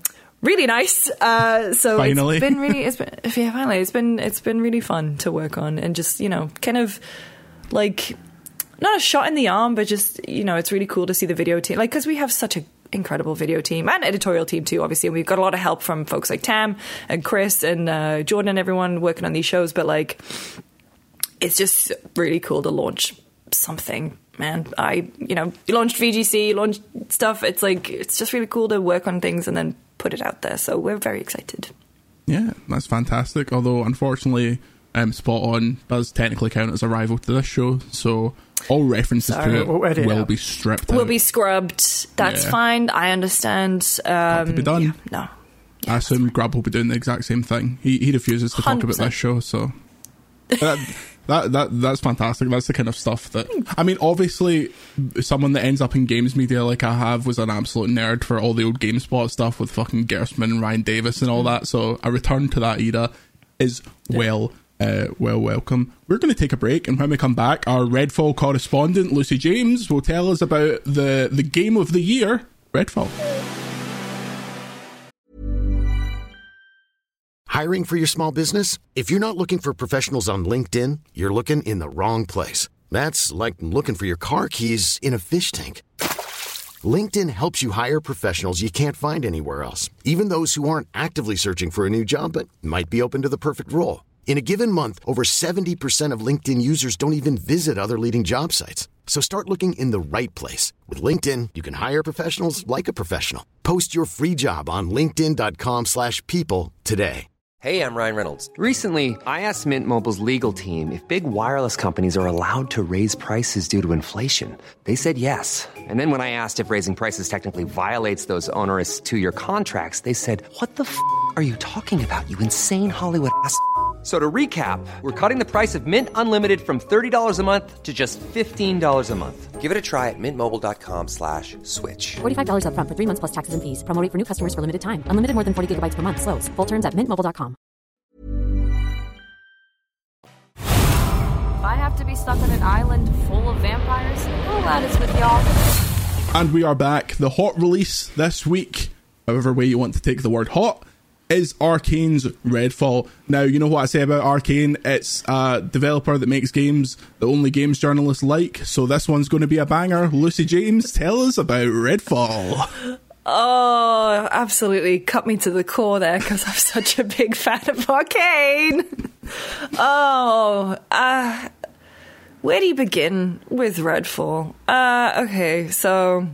really nice. Uh, so finally. it's been really, it's been, yeah, finally, it's been, it's been really fun to work on, and just, you know, kind of like not a shot in the arm, but just, you know, it's really cool to see the video team, like, because we have such a incredible video team and editorial team too, obviously, and we've got a lot of help from folks like Tam and Chris and uh, Jordan and everyone working on these shows, but like, it's just really cool to launch something, man. I, you know, launched V G C, launched stuff. It's like, it's just really cool to work on things and then put it out there. So we're very excited. Yeah, that's fantastic. Although, unfortunately, um, Spot On does technically count as a rival to this show. So all references Sorry. to it We'll will out. be stripped Will out. be scrubbed. That's Yeah. fine. I understand. Um, to be done. Yeah, no. I assume Grub will be doing the exact same thing. He he refuses to talk one hundred about percent. this show, so that, that that that's fantastic. That's the kind of stuff that, I mean, obviously, someone that ends up in games media like I have was an absolute nerd for all the old GameSpot stuff with fucking Gersman and Ryan Davis and all that. So a return to that era is well. Uh, well, welcome. We're going to take a break, and when we come back, our Redfall correspondent Lucy James will tell us about the the game of the year, Redfall. Hiring for your small business? If you're not looking for professionals on LinkedIn, you're looking in the wrong place. That's like looking for your car keys in a fish tank. LinkedIn helps you hire professionals you can't find anywhere else, even those who aren't actively searching for a new job but might be open to the perfect role. In a given month, over seventy percent of LinkedIn users don't even visit other leading job sites. So start looking in the right place. With LinkedIn, you can hire professionals like a professional. Post your free job on linkedin.com slash people today. Hey, I'm Ryan Reynolds. Recently, I asked Mint Mobile's legal team if big wireless companies are allowed to raise prices due to inflation. They said yes. And then when I asked if raising prices technically violates those onerous two-year contracts, they said, what the f*** are you talking about, you insane Hollywood ass f- So to recap, we're cutting the price of Mint Unlimited from thirty dollars a month to just fifteen dollars a month. Give it a try at mintmobile.com slash switch. forty-five dollars up front for three months plus taxes and fees. Promo rate for new customers for limited time. Unlimited more than forty gigabytes per month. Slows full terms at mint mobile dot com. If I have to be stuck on an island full of vampires, oh, that is with y'all. And we are back. The hot release this week, however way you want to take the word hot, is Arcane's Redfall. Now, you know what I say about Arcane? It's a developer that makes games that only games journalists like, so this one's going to be a banger. Lucy James, tell us about Redfall. Oh, absolutely cut me to the core there, because I'm such a big fan of Arcane. Oh, uh, where do you begin with Redfall? Uh, okay, so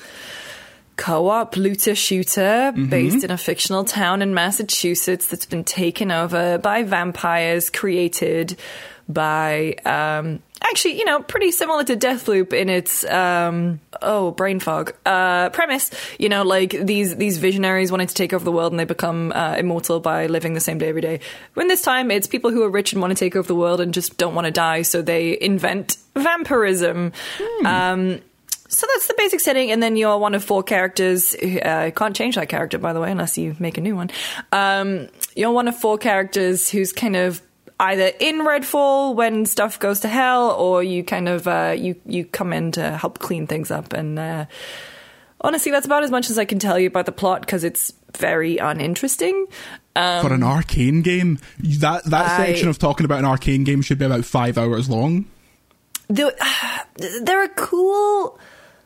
co-op looter shooter mm-hmm. based in a fictional town in Massachusetts that's been taken over by vampires, created by um actually, you know, pretty similar to Deathloop in its um oh brain fog uh premise. You know, like these these visionaries wanting to take over the world, and they become uh, immortal by living the same day every day. When this time it's people who are rich and want to take over the world and just don't want to die, so they invent vampirism. Hmm. um So that's the basic setting, and then you're one of four characters. Uh, can't change that character, by the way, unless you make a new one. Um, you're one of four characters who's kind of either in Redfall when stuff goes to hell, or you kind of uh, you you come in to help clean things up. And uh, honestly, that's about as much as I can tell you about the plot, because it's very uninteresting. Um, For an Arcane game, that that I, section of talking about an Arcane game should be about five hours long. There, there are cool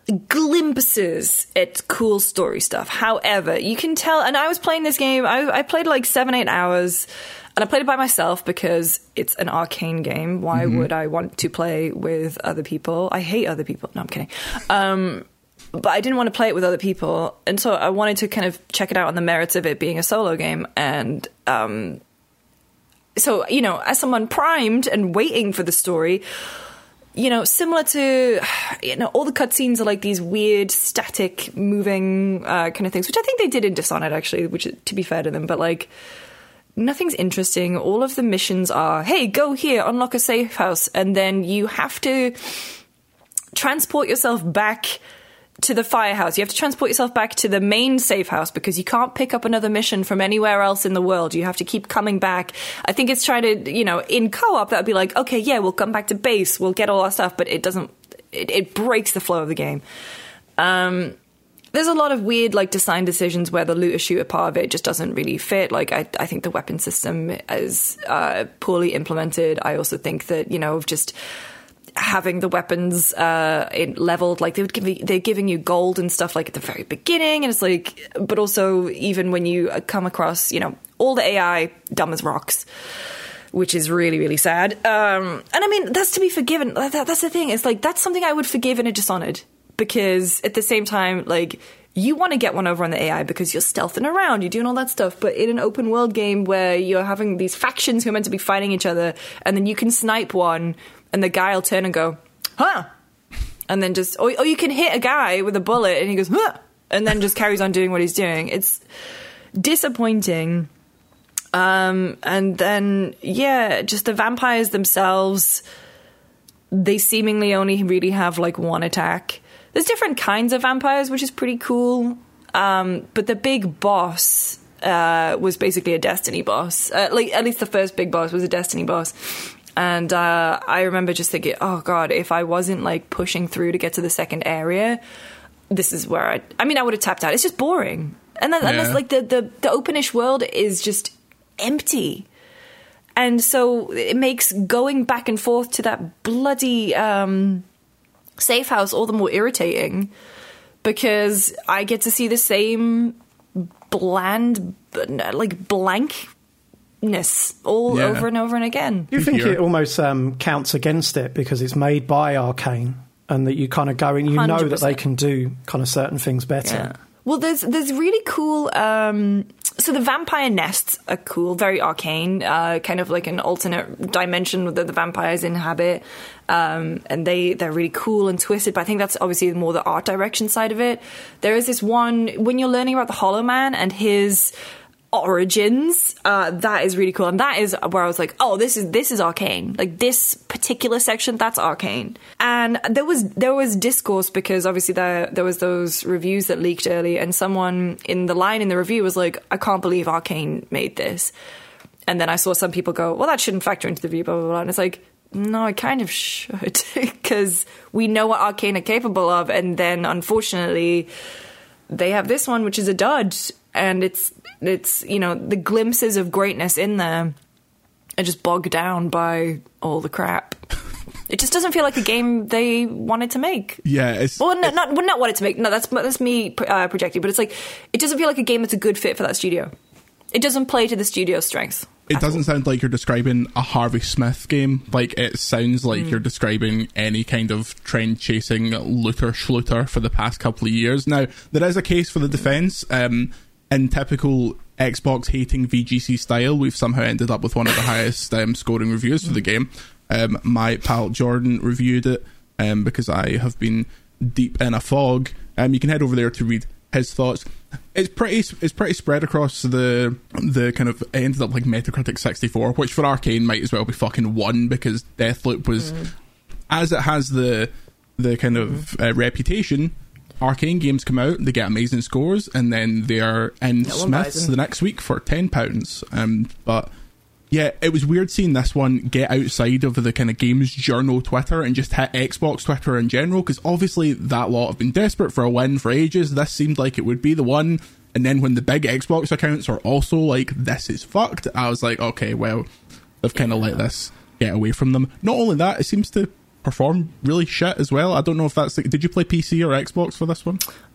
glimpses at cool story stuff. However, you can tell, and I was playing this game, I, I played like seven, eight hours, and I played it by myself because it's an Arcane game. Why mm-hmm. would I want to play with other people? I hate other people. No, I'm kidding. Um, but I didn't want to play it with other people, and so I wanted to kind of check it out on the merits of it being a solo game. And um, so, you know, as someone primed and waiting for the story, you know, similar to, you know, all the cutscenes are like these weird, static, moving uh, kind of things, which I think they did in Dishonored, actually, which, to be fair to them, but like, nothing's interesting. All of the missions are, hey, go here, unlock a safe house, and then you have to transport yourself back to the firehouse. You have to transport yourself back to the main safe house, because you can't pick up another mission from anywhere else in the world. You have to keep coming back. I think it's trying to, you know, in co-op, that would be like, okay, yeah, we'll come back to base, we'll get all our stuff, but it doesn't, it, it breaks the flow of the game. Um, there's a lot of weird like design decisions where the looter shooter part of it just doesn't really fit. Like I, I think the weapon system is uh, poorly implemented. I also think that, you know, just having the weapons uh, in leveled, like they would give you, they're giving you gold and stuff like at the very beginning, and it's like, but also even when you come across, you know, all the A I dumb as rocks, which is really, really sad. Um, and I mean, that's to be forgiven. That, that's the thing. It's like, that's something I would forgive in a Dishonored, because at the same time, like, you want to get one over on the A I because you're stealthing around, you're doing all that stuff. But in an open world game where you're having these factions who are meant to be fighting each other, and then you can snipe one and the guy will turn and go, huh? And then just, or, or you can hit a guy with a bullet and he goes, huh? And then just carries on doing what he's doing. It's disappointing. Um, and then, yeah, just the vampires themselves, they seemingly only really have like one attack. There's different kinds of vampires, which is pretty cool. Um, but the big boss uh, was basically a Destiny boss. Uh, like, at least the first big boss was a Destiny boss. And uh, I remember just thinking, oh, God, if I wasn't like pushing through to get to the second area, this is where I... I mean, I would have tapped out. It's just boring. And then, yeah. and that's like the, the, the openish world is just empty. And so it makes going back and forth to that bloody... Um, safe house all the more irritating, because I get to see the same bland, like blankness all yeah. over and over and again. You think it almost um, counts against it because it's made by Arcane, and that you kind of go in, you one hundred percent know that they can do kind of certain things better. Yeah. Well, there's there's really cool. Um, so the vampire nests are cool, very Arcane, uh, kind of like an alternate dimension that the vampires inhabit, um, and they they're really cool and twisted. But I think that's obviously more the art direction side of it. There is this one when you're learning about the Hollow Man and his origins, uh, that is really cool, and that is where I was like, oh, this is this is Arcane. Like this particular section, that's Arcane. And there was there was discourse because obviously there there was those reviews that leaked early, and someone in the line in the review was like, I can't believe Arcane made this. And then I saw some people go, well, that shouldn't factor into the review, blah blah blah. And it's like, no, it kind of should, because we know what Arcane are capable of, and then unfortunately they have this one, which is a dud. And it's, it's you know, the glimpses of greatness in there are just bogged down by all the crap. It just doesn't feel like a game they wanted to make. Yeah. It's, well, no, it's, not, well, not wanted to make. No, that's that's me uh, projecting. But it's like, it doesn't feel like a game that's a good fit for that studio. It doesn't play to the studio's strengths. It doesn't all. sound like you're describing a Harvey Smith game. Like, it sounds like mm. you're describing any kind of trend-chasing looter-schluter for the past couple of years. Now, there is a case for the defence. Um... In typical Xbox-hating V G C style, we've somehow ended up with one of the highest um, scoring reviews for the game. Um, my pal Jordan reviewed it um, because I have been deep in a fog. Um, you can head over there to read his thoughts. It's pretty it's pretty spread across the the kind of... It ended up like Metacritic sixty-four, which for Arcane might as well be fucking one, because Deathloop was... Mm. As it has the the kind of uh, reputation... Arcane games come out, they get amazing scores, and then they are in no Smiths the next week for ten pounds. Um, but yeah, it was weird seeing this one get outside of the kind of games journal Twitter and just hit Xbox Twitter in general, because obviously that lot have been desperate for a win for ages. This seemed like it would be the one, and then when the big Xbox accounts are also like, this is fucked, I was like, okay, well, they've kind of yeah. let this get away from them. Not only that, it seems to perform really shit as well. I don't know if that's... Did you play P C or Xbox for this one?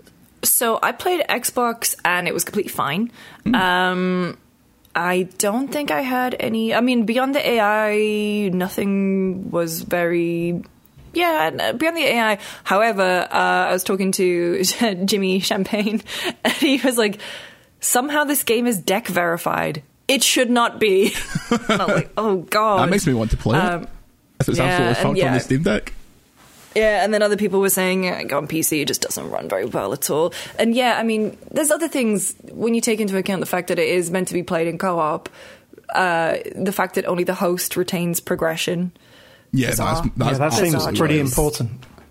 So I played Xbox and it was completely fine. Mm. Um, I don't think I had any... I mean, beyond the A I, nothing was very... Yeah, beyond the A I. However, uh, I was talking to Jimmy Champagne, and he was like, somehow this game is deck verified. It should not be. And I'm like, oh, God. That makes me want to play um, it. If it's yeah, absolutely fucked yeah. on the Steam Deck. Yeah, and then other people were saying uh, on P C it just doesn't run very well at all. And yeah, I mean, there's other things when you take into account the fact that it is meant to be played in co-op, uh, the fact that only the host retains progression. Yeah, that's, that's, yeah that seems pretty nice. important.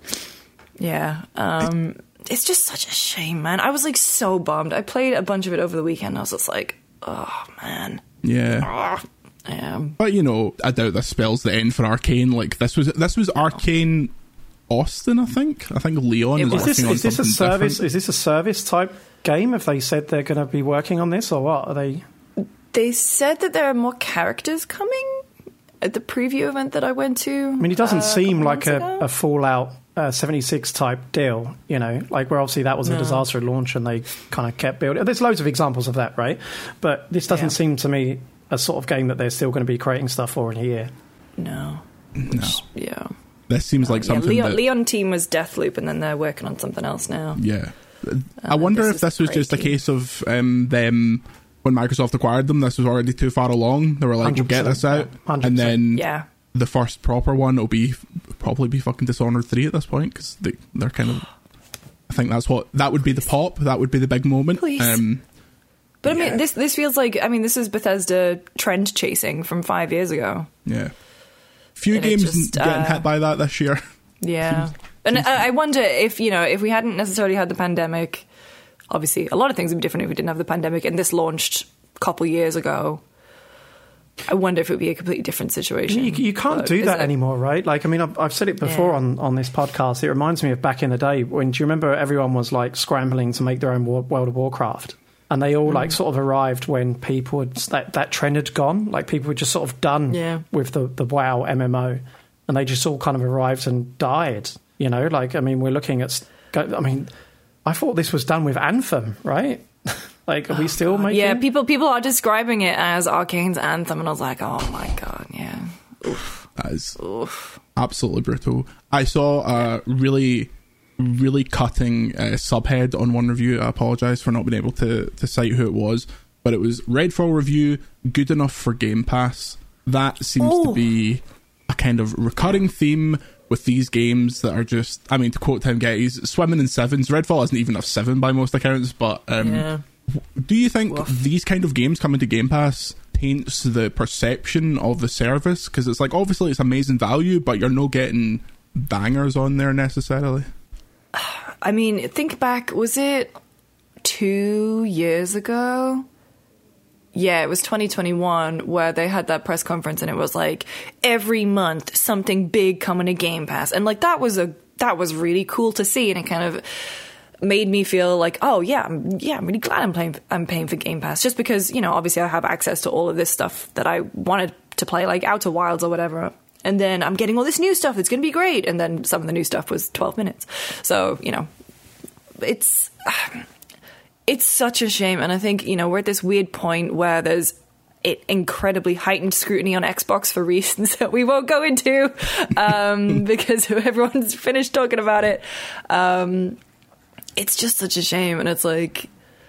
Yeah, um, it's just such a shame, man. I was like so bummed. I played a bunch of it over the weekend and I was just like, oh, man. Yeah. Ugh. Um, but you know, I doubt this spells the end for Arcane. Like, this was this was Arcane Austin, I think. I think Leon is, is working this, on is this something a service? different. Is this a service type game? Have they said they're going to be working on this, or what are they? They said that there are more characters coming at the preview event that I went to. I mean, it doesn't uh, seem a like a, ago. a Fallout uh, seventy-six type deal, you know, like where obviously that was no. a disaster at launch and they kind of kept building. There's loads of examples of that, right? But this doesn't Yeah. seem to me a sort of game that they're still going to be creating stuff for in a year. No. No. Yeah. This seems like yeah, something Leon, that... Leon team was Deathloop, and then they're working on something else now. Yeah. I Uh, wonder this if is this was just a crazy. case of um, them... When Microsoft acquired them, this was already too far along. They were like, we'll get this out. yeah, one hundred percent. And then Yeah. the first proper one will be probably be fucking Dishonored three at this point, because they, they're kind of... I think that's what... That would be the pop. That would be the big moment. Please. Um, But I Yeah. mean, this this feels like, I mean, this is Bethesda trend chasing from five years ago. yeah. Few And it games just, getting uh, hit by that this year. Yeah. And I I wonder if, you know, if we hadn't necessarily had the pandemic, obviously a lot of things would be different if we didn't have the pandemic, and this launched a couple years ago. I wonder if it would be a completely different situation. You, you can't But do is that it- anymore, right? Like, I mean, I've, I've said it before Yeah. on, on this podcast. It reminds me of back in the day when, do you remember everyone was like scrambling to make their own War, World of Warcraft? And they all like sort of arrived when people had, that, that trend had gone. Like people were just sort of done Yeah. with the, the WoW M M O. And they just all kind of arrived and died, you know? Like, I mean, we're looking at, I mean, I thought this was done with Anthem, right? Like, are we still making... Yeah, people people are describing it as Arcane's Anthem, and I was like, oh my god, yeah. Oof. That is Oof. absolutely brutal. I saw a really, really cutting uh, subhead on one review. I apologise for not being able to, to cite who it was, but it was Redfall review, good enough for Game Pass. That seems Oh. to be a kind of recurring theme with these games that are just, I mean, to quote Tim Geddes, swimming in sevens. Redfall isn't even a seven by most accounts, but um, Yeah. do you think Woof. these kind of games coming to Game Pass taints the perception of the service? Because it's like, obviously it's amazing value, but you're not getting bangers on there necessarily. I mean, think back, was it two years ago? Yeah, it was twenty twenty-one where they had that press conference and it was like every month something big coming to Game Pass. And like that was a that was really cool to see, and it kind of made me feel like, oh yeah, I'm, yeah, I'm really glad I'm playing I'm paying for Game Pass, just because, you know, obviously I have access to all of this stuff that I wanted to play, like Outer Wilds or whatever. And then I'm getting all this new stuff that's going to be great, and then some of the new stuff was twelve minutes. So, you know, it's it's such a shame. And I think, you know, we're at this weird point where there's it incredibly heightened scrutiny on Xbox for reasons that we won't go into um, because everyone's finished talking about it. Um, it's just such a shame. And it's like,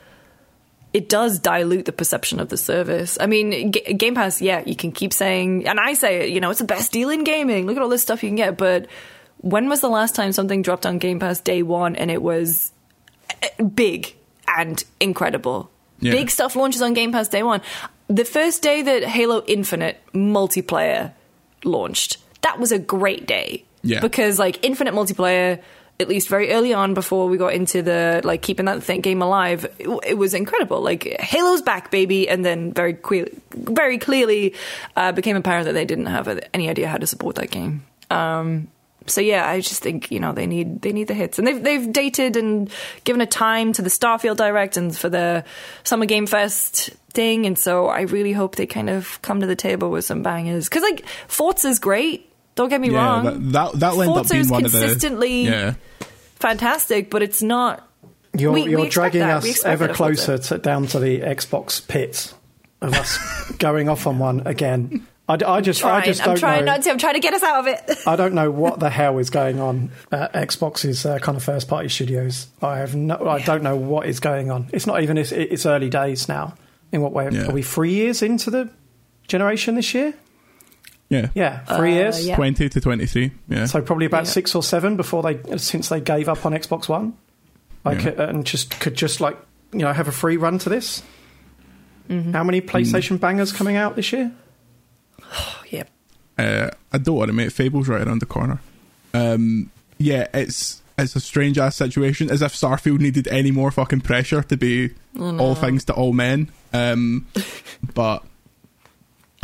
it does dilute the perception of the service. I mean, G- Game Pass, yeah, you can keep saying, and I say it, you know, it's the best deal in gaming. Look at all this stuff you can get. But when was the last time something dropped on Game Pass day one and it was big and incredible? Yeah. Big stuff launches on Game Pass day one. The first day that Halo Infinite multiplayer launched, that was a great day. Yeah. Because, like, Infinite multiplayer, at least very early on before we got into the, like, keeping that thing, game alive, it, it was incredible. Like, Halo's back, baby. And then very, que- very clearly uh, became apparent that they didn't have any idea how to support that game. Um, so yeah, I just think, you know, they need they need the hits, and they've they've dated and given a time to the Starfield Direct and for the Summer Game Fest thing, and so I really hope they kind of come to the table with some bangers. Because like Forza's great, don't get me Yeah, wrong. that that that'll end up Forza being is one of the consistently yeah. fantastic, but it's not. You're, we, you're we expect dragging that. We us expect ever that of Forza. closer to, down to the Xbox pit of us going off on one again. I, I just, Trying. I just don't I'm trying know. not to. I'm trying to get us out of it. I don't know what the hell is going on at Xbox's uh, kind of first party studios. I have no. I don't know what is going on. It's not even. It's, it's early days now. In what way? Yeah. Are we three years into the generation this year? Yeah. Yeah, three Uh, years. yeah. twenty to twenty-three. Yeah. So probably about Yeah. six or seven before they since they gave up on Xbox One, like Yeah. uh, and just could just like you know have a free run to this. Mm-hmm. How many PlayStation bangers coming out this year? Yep. Uh, I don't want to make Fable's right around the corner. Um, yeah, it's it's a strange ass situation. As if Starfield needed any more fucking pressure to be Oh, no. all things to all men. Um, but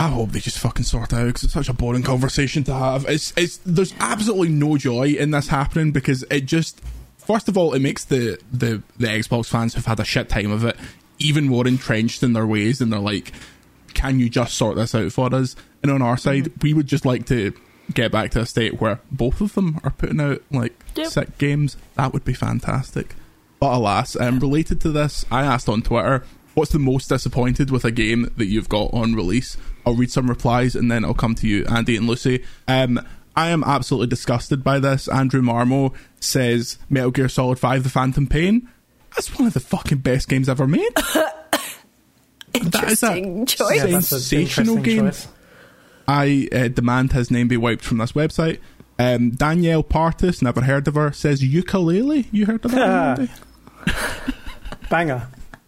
I hope they just fucking sort it out, because it's such a boring conversation to have. It's it's there's absolutely no joy in this happening, because it just, first of all, it makes the the the Xbox fans who've had a shit time of it even more entrenched in their ways, and they're like, can you just sort this out for us? And on our side, mm-hmm. we would just like to get back to a state where both of them are putting out like yep. sick games. That would be fantastic. But alas, um, related to this, I asked on Twitter, what's the most disappointed with a game that you've got on release? I'll read some replies and then I'll come to you, Andy and Lucy. Um, I am absolutely disgusted by this. Andrew Marmo says Metal Gear Solid five The Phantom Pain. That's one of the fucking best games ever made. That is a choice. Yeah, sensational game. Choice. I uh, demand his name be wiped from this website. Um, Danielle Partis, never heard of her, says ukulele. You heard of that? Andy? Banger.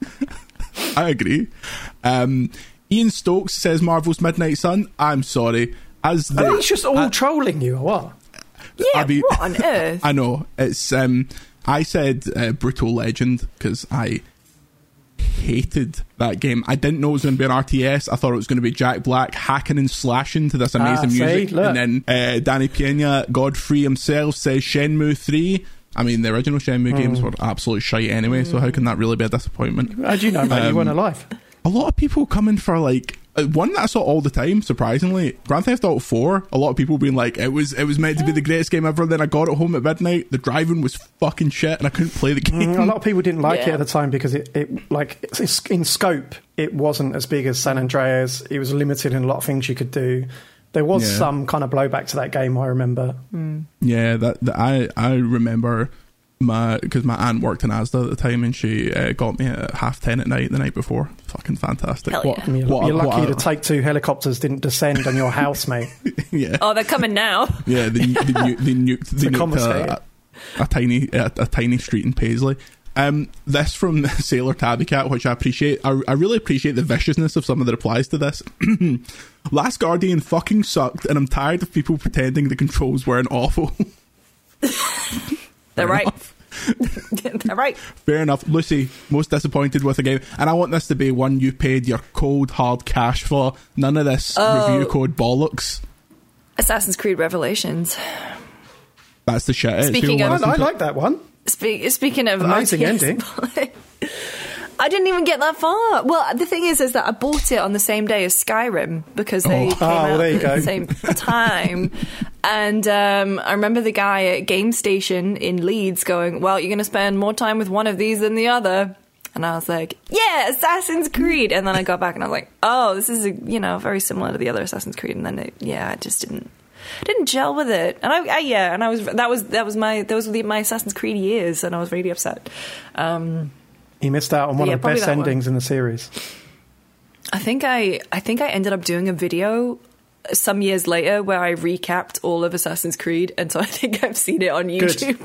I agree. Um, Ian Stokes says Marvel's Midnight Sun. I'm sorry. As the, I think it's just all uh, trolling you, or what? Yeah, I mean, what on earth? I know. It's. Um, I said uh, Brutal Legend because I hated that game. I didn't know it was going to be an R T S. I thought it was going to be Jack Black hacking and slashing to this amazing ah, music. see, and then uh, Danny Pena, Godfrey himself, says Shenmue three. I mean, the original Shenmue mm. games were absolute shite anyway, mm. so how can that really be a disappointment? How do you know, man? Um, you weren't alive. A lot of people come in for like uh, one that I saw all the time, surprisingly, Grand Theft Auto four. A lot of people being like, it was it was meant to be the greatest game ever. Then I got it home at midnight. The driving was fucking shit, and I couldn't play the game. Mm, a lot of people didn't like yeah. it at the time because it, it like in scope, it wasn't as big as San Andreas. It was limited in a lot of things you could do. There was yeah. some kind of blowback to that game, I remember. Mm. Yeah, that, that I I remember. My because my aunt worked in Asda at the time, and she uh, got me at half ten at night the night before. Fucking fantastic! Hell what, yeah. I mean, what, you're what, lucky what, the Take Two helicopters didn't descend on your house, mate. Yeah. Oh, they're coming now. Yeah, they, they, they, they nuked, they nuked a, a, a tiny a, a tiny street in Paisley. Um, this from Sailor Tabby Cat, which I appreciate. I, I really appreciate the viciousness of some of the replies to this. Last Guardian fucking sucked, and I'm tired of people pretending the controls weren't awful. They're right. They're right. Fair enough. Lucy, most disappointed with a game, and I want this to be one you paid your cold hard cash for. None of this uh, review code bollocks. Assassin's Creed Revelations. That's the shit. Speaking of, I, I like that one. Spe- speaking of amazing ending. I didn't even get that far. Well, the thing is, is that I bought it on the same day as Skyrim because they oh. came oh, out well, there you at go. the same time. And um, I remember the guy at Game Station in Leeds going, well, you're going to spend more time with one of these than the other. And I was like, yeah, Assassin's Creed. And then I got back and I was like, oh, this is, a, you know, very similar to the other Assassin's Creed. And then, it, yeah, I just didn't didn't gel with it. And I, I yeah, and I was that was that was my those were the, my Assassin's Creed years, and I was really upset. Um, You missed out on one yeah, of the best endings one. in the series. I think I I think I ended up doing a video some years later where I recapped all of Assassin's Creed, and so I think I've seen it on YouTube.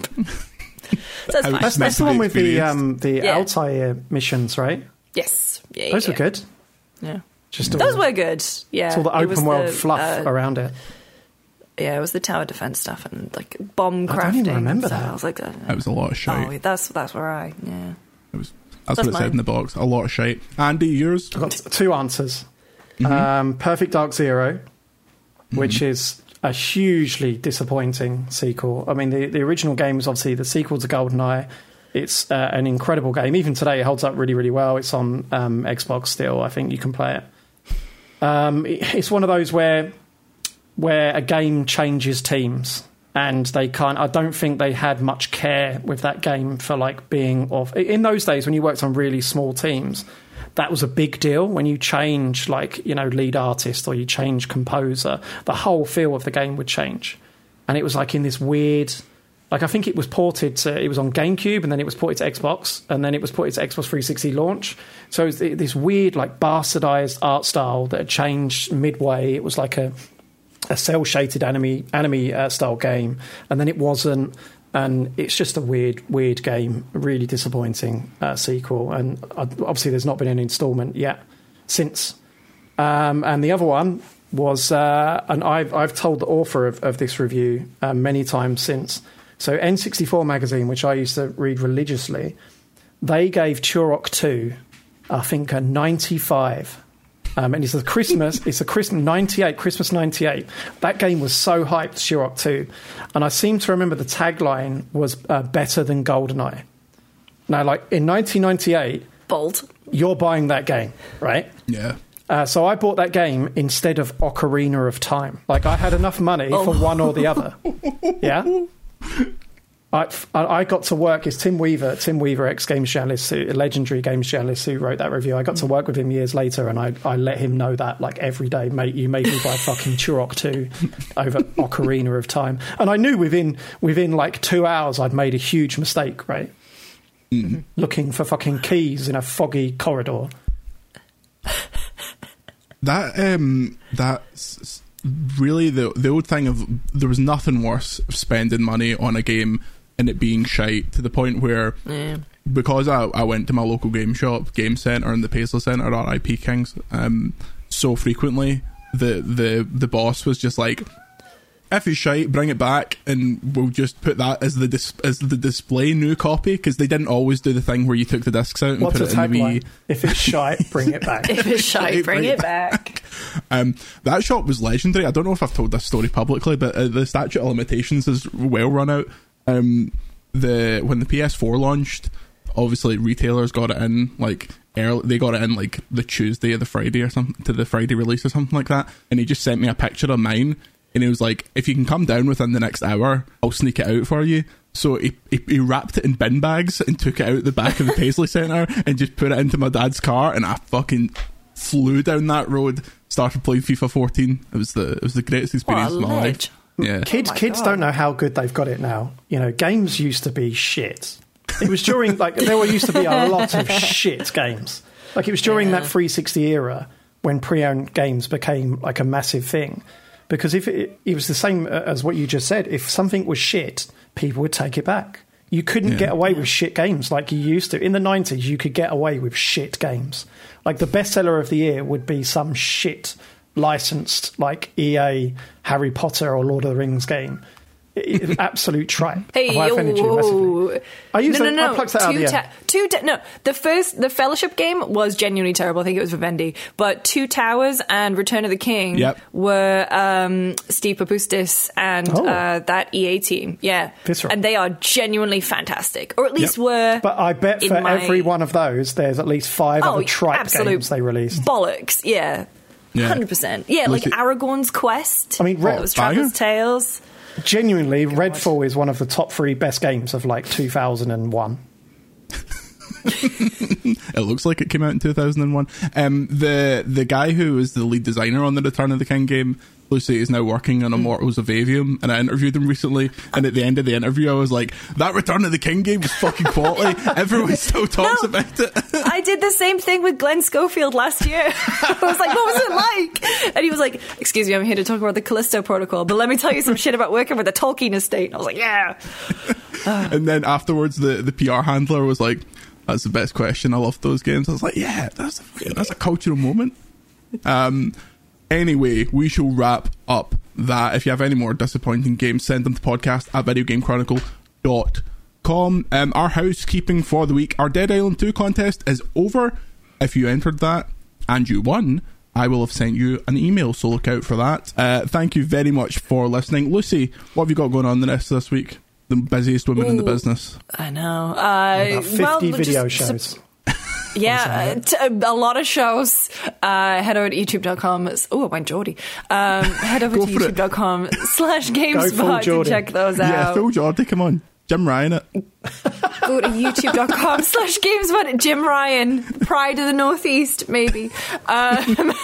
So that's, that's, that's the one with the um, the yeah. Altair missions, right? Yes, yeah, those yeah. were good. Yeah, just those all, were good. Yeah, it's all the open world the, fluff uh, around it. Yeah, it was the tower defense stuff and like bomb crafting. I don't even remember so that. I was like, uh, that was a lot of shite. Oh, that's that's where I yeah. It was. That's, That's what it mine. said in the box. A lot of shite. Andy, yours? I've got two answers. Mm-hmm. Um, Perfect Dark Zero, mm-hmm. which is a hugely disappointing sequel. I mean, the, the original game is obviously the sequel to GoldenEye. It's uh, an incredible game. Even today, it holds up really, really well. It's on um, Xbox still. I think you can play it. Um, it. It's one of those where where a game changes teams. And they can't. I don't think they had much care with that game for like being of. In those days, when you worked on really small teams, that was a big deal. When you change, like you know, lead artist or you change composer, the whole feel of the game would change. And it was like in this weird. Like I think it was ported to. It was on GameCube, and then it was ported to Xbox, and then it was ported to Xbox three sixty launch. So it was this weird, like bastardized art style that had changed midway. It was like a. a cel-shaded anime anime uh, style game, and then it wasn't, and it's just a weird weird game, a really disappointing uh, sequel, and uh, obviously there's not been an installment yet since. Um, and the other one was, uh, and I've I've told the author of, of this review uh, many times since. So N sixty-four magazine, which I used to read religiously, they gave Turok two, I think, a ninety-five Um, and it's a Christmas, it's a Christmas ninety-eight, Christmas ninety-eight. That game was so hyped, Shirok two. And I seem to remember the tagline was uh, better than GoldenEye. Now, like in nineteen ninety-eight, bold. You're buying that game, right? Yeah. Uh, so I bought that game instead of Ocarina of Time. Like, I had enough money oh. for one or the other. Yeah? I, I got to work, it's Tim Weaver, Tim Weaver, ex-games journalist, who, a legendary games journalist who wrote that review. I got to work with him years later, and I, I let him know that, like, every day, mate, you made me buy fucking Turok two over Ocarina of Time. And I knew within, within like, two hours I'd made a huge mistake, right? Mm-hmm. Looking for fucking keys in a foggy corridor. That um, that's really the the old thing of there was nothing worse of spending money on a game and it being shite, to the point where yeah. because I, I went to my local game shop, Game Centre, and the Paisley Centre, R I P Kings, um, so frequently, the the the boss was just like, if it's shite, bring it back, and we'll just put that as the dis- as the display new copy, because they didn't always do the thing where you took the discs out and What's put it in the Wii. If it's shite, bring it back. If it's shite, bring, bring it back. back. Um, that shop was legendary. I don't know if I've told this story publicly, but uh, the statute of limitations is well run out. Um, the when the P S four launched, obviously retailers got it in like early, they got it in like the Tuesday or the Friday or something, to the Friday release or something like that, and he just sent me a picture of mine. And he was like, if you can come down within the next hour, I'll sneak it out for you. So he, he, he wrapped it in bin bags and took it out the back of the Paisley Centre and just put it into my dad's car, and I fucking flew down that road, started playing FIFA fourteen. It was the it was the greatest experience of my life. Yeah. Kids, oh kids God. don't know how good they've got it now. You know, games used to be shit. It was during, like, there were used to be a lot of shit games. Like, it was during yeah. that three sixty era when pre-owned games became, like, a massive thing. Because if it, it was the same as what you just said, if something was shit, people would take it back. You couldn't yeah. get away with shit games like you used to. In the nineties, you could get away with shit games. Like, the bestseller of the year would be some shit licensed, like, E A, Harry Potter or Lord of the Rings game. Absolute tripe. Hey, oh, oh. I use no, that, no, no. I plucked that out of the ta- air. Two ta- no, the first, the Fellowship game was genuinely terrible. I think it was Vivendi. But Two Towers and Return of the King yep. were um, Steve Papustis and oh. uh, that E A team. Yeah. Visceral. And they are genuinely fantastic. Or at least yep. were. But I bet for my... every one of those, there's at least five oh, other tripe absolute games they released. Bollocks, yeah. Yeah. one hundred percent. Yeah, like Aragorn's Quest. I mean, Red, was Traveller's Tales. Genuinely, God. Redfall is one of the top three best games of like two thousand one. It looks like it came out in two thousand one. Um, the the guy who was the lead designer on the Return of the King game, Lucy, is now working on Immortals of Avium, and I interviewed him recently, and at the end of the interview I was like, that Return of the King game was fucking quality. Everyone still talks no, about it. I did the same thing with Glenn Schofield last year. I was like, what was it like? And he was like, excuse me, I'm here to talk about the Callisto Protocol, but let me tell you some shit about working with the Tolkien estate. And I was like, yeah. And then afterwards the, the P R handler was like, that's the best question, I love those games. I was like, yeah, that's a, that's a cultural moment. Um Anyway, we shall wrap up that. If you have any more disappointing games, send them to podcast at videogamechronicle dot com. Um, our housekeeping for the week, our Dead Island two contest is over. If you entered that and you won, I will have sent you an email, so look out for that. Uh, thank you very much for listening. Lucy, what have you got going on the rest of this week? The busiest woman Ooh, in the business. I know. Uh, About fifty well, video just, shows. Yeah, t- a lot of shows. Uh, head over to youtube dot com. Oh, I went Geordie. Um, head over to youtube dot com slash GameSpot to check those out. Yeah, Phil Geordie, come on. Jim Ryan it. Go to youtube dot com slash GameSpot. Jim Ryan, Pride of the Northeast, maybe. Um,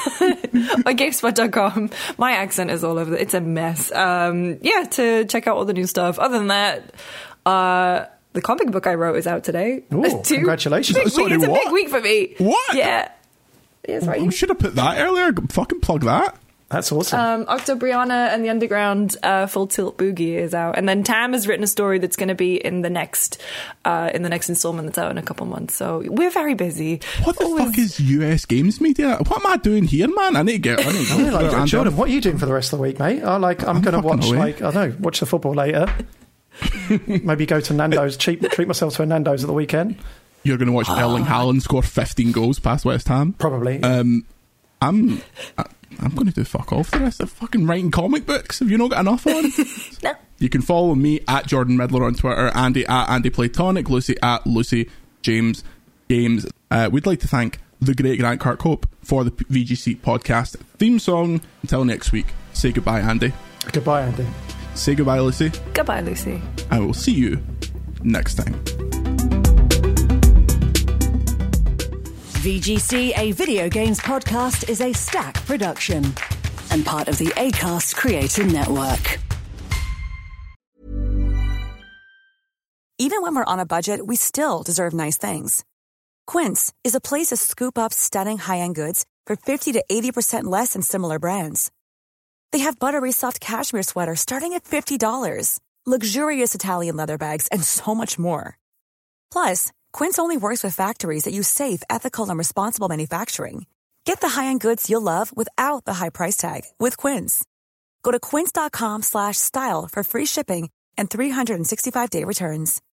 or GameSpot dot com. My accent is all over the, it's a mess. Um, yeah, to check out all the new stuff. Other than that, uh, the comic book I wrote is out today. Ooh, congratulations. Big Sorry, week. It's what? a big week for me. What? Yeah. Yes, right. We should have put that earlier. Fucking plug that. That's awesome. Um, Octobriana and the Underground uh, Full Tilt Boogie is out, and then Tam has written a story that's going to be in the next uh, in the next installment that's out in a couple months. So we're very busy. What the Always. fuck is U S Games Media? What am I doing here, man? I need to get. I need to yeah, like, Jordan, what are you doing for the rest of the week, mate? I like. I'm, I'm going to watch away. like I don't know, watch the football later. Maybe go to Nando's. Cheap, treat myself to a Nando's at the weekend. You're going to watch Erling Haaland score fifteen goals past West Ham, probably. Um, I'm I, I'm going to do fuck all for the rest of fucking writing comic books. Have you not got enough on? No. You can follow me at Jordan Medler on Twitter, Andy at Andy Platonic, Lucy at Lucy James Games. Uh, we'd like to thank the great Grant Kirkhope for the V G C podcast theme song. Until next week, say goodbye, Andy. Goodbye, Andy. Say goodbye, Lucy. Goodbye, Lucy. I will see you next time. V G C, a video games podcast, is a Stack production and part of the Acast Creator Network. Even when we're on a budget, we still deserve nice things. Quince is a place to scoop up stunning high-end goods for fifty to eighty percent less than similar brands. They have buttery soft cashmere sweaters starting at fifty dollars, luxurious Italian leather bags, and so much more. Plus, Quince only works with factories that use safe, ethical, and responsible manufacturing. Get the high-end goods you'll love without the high price tag with Quince. Go to quince.com slash style for free shipping and three sixty-five day returns.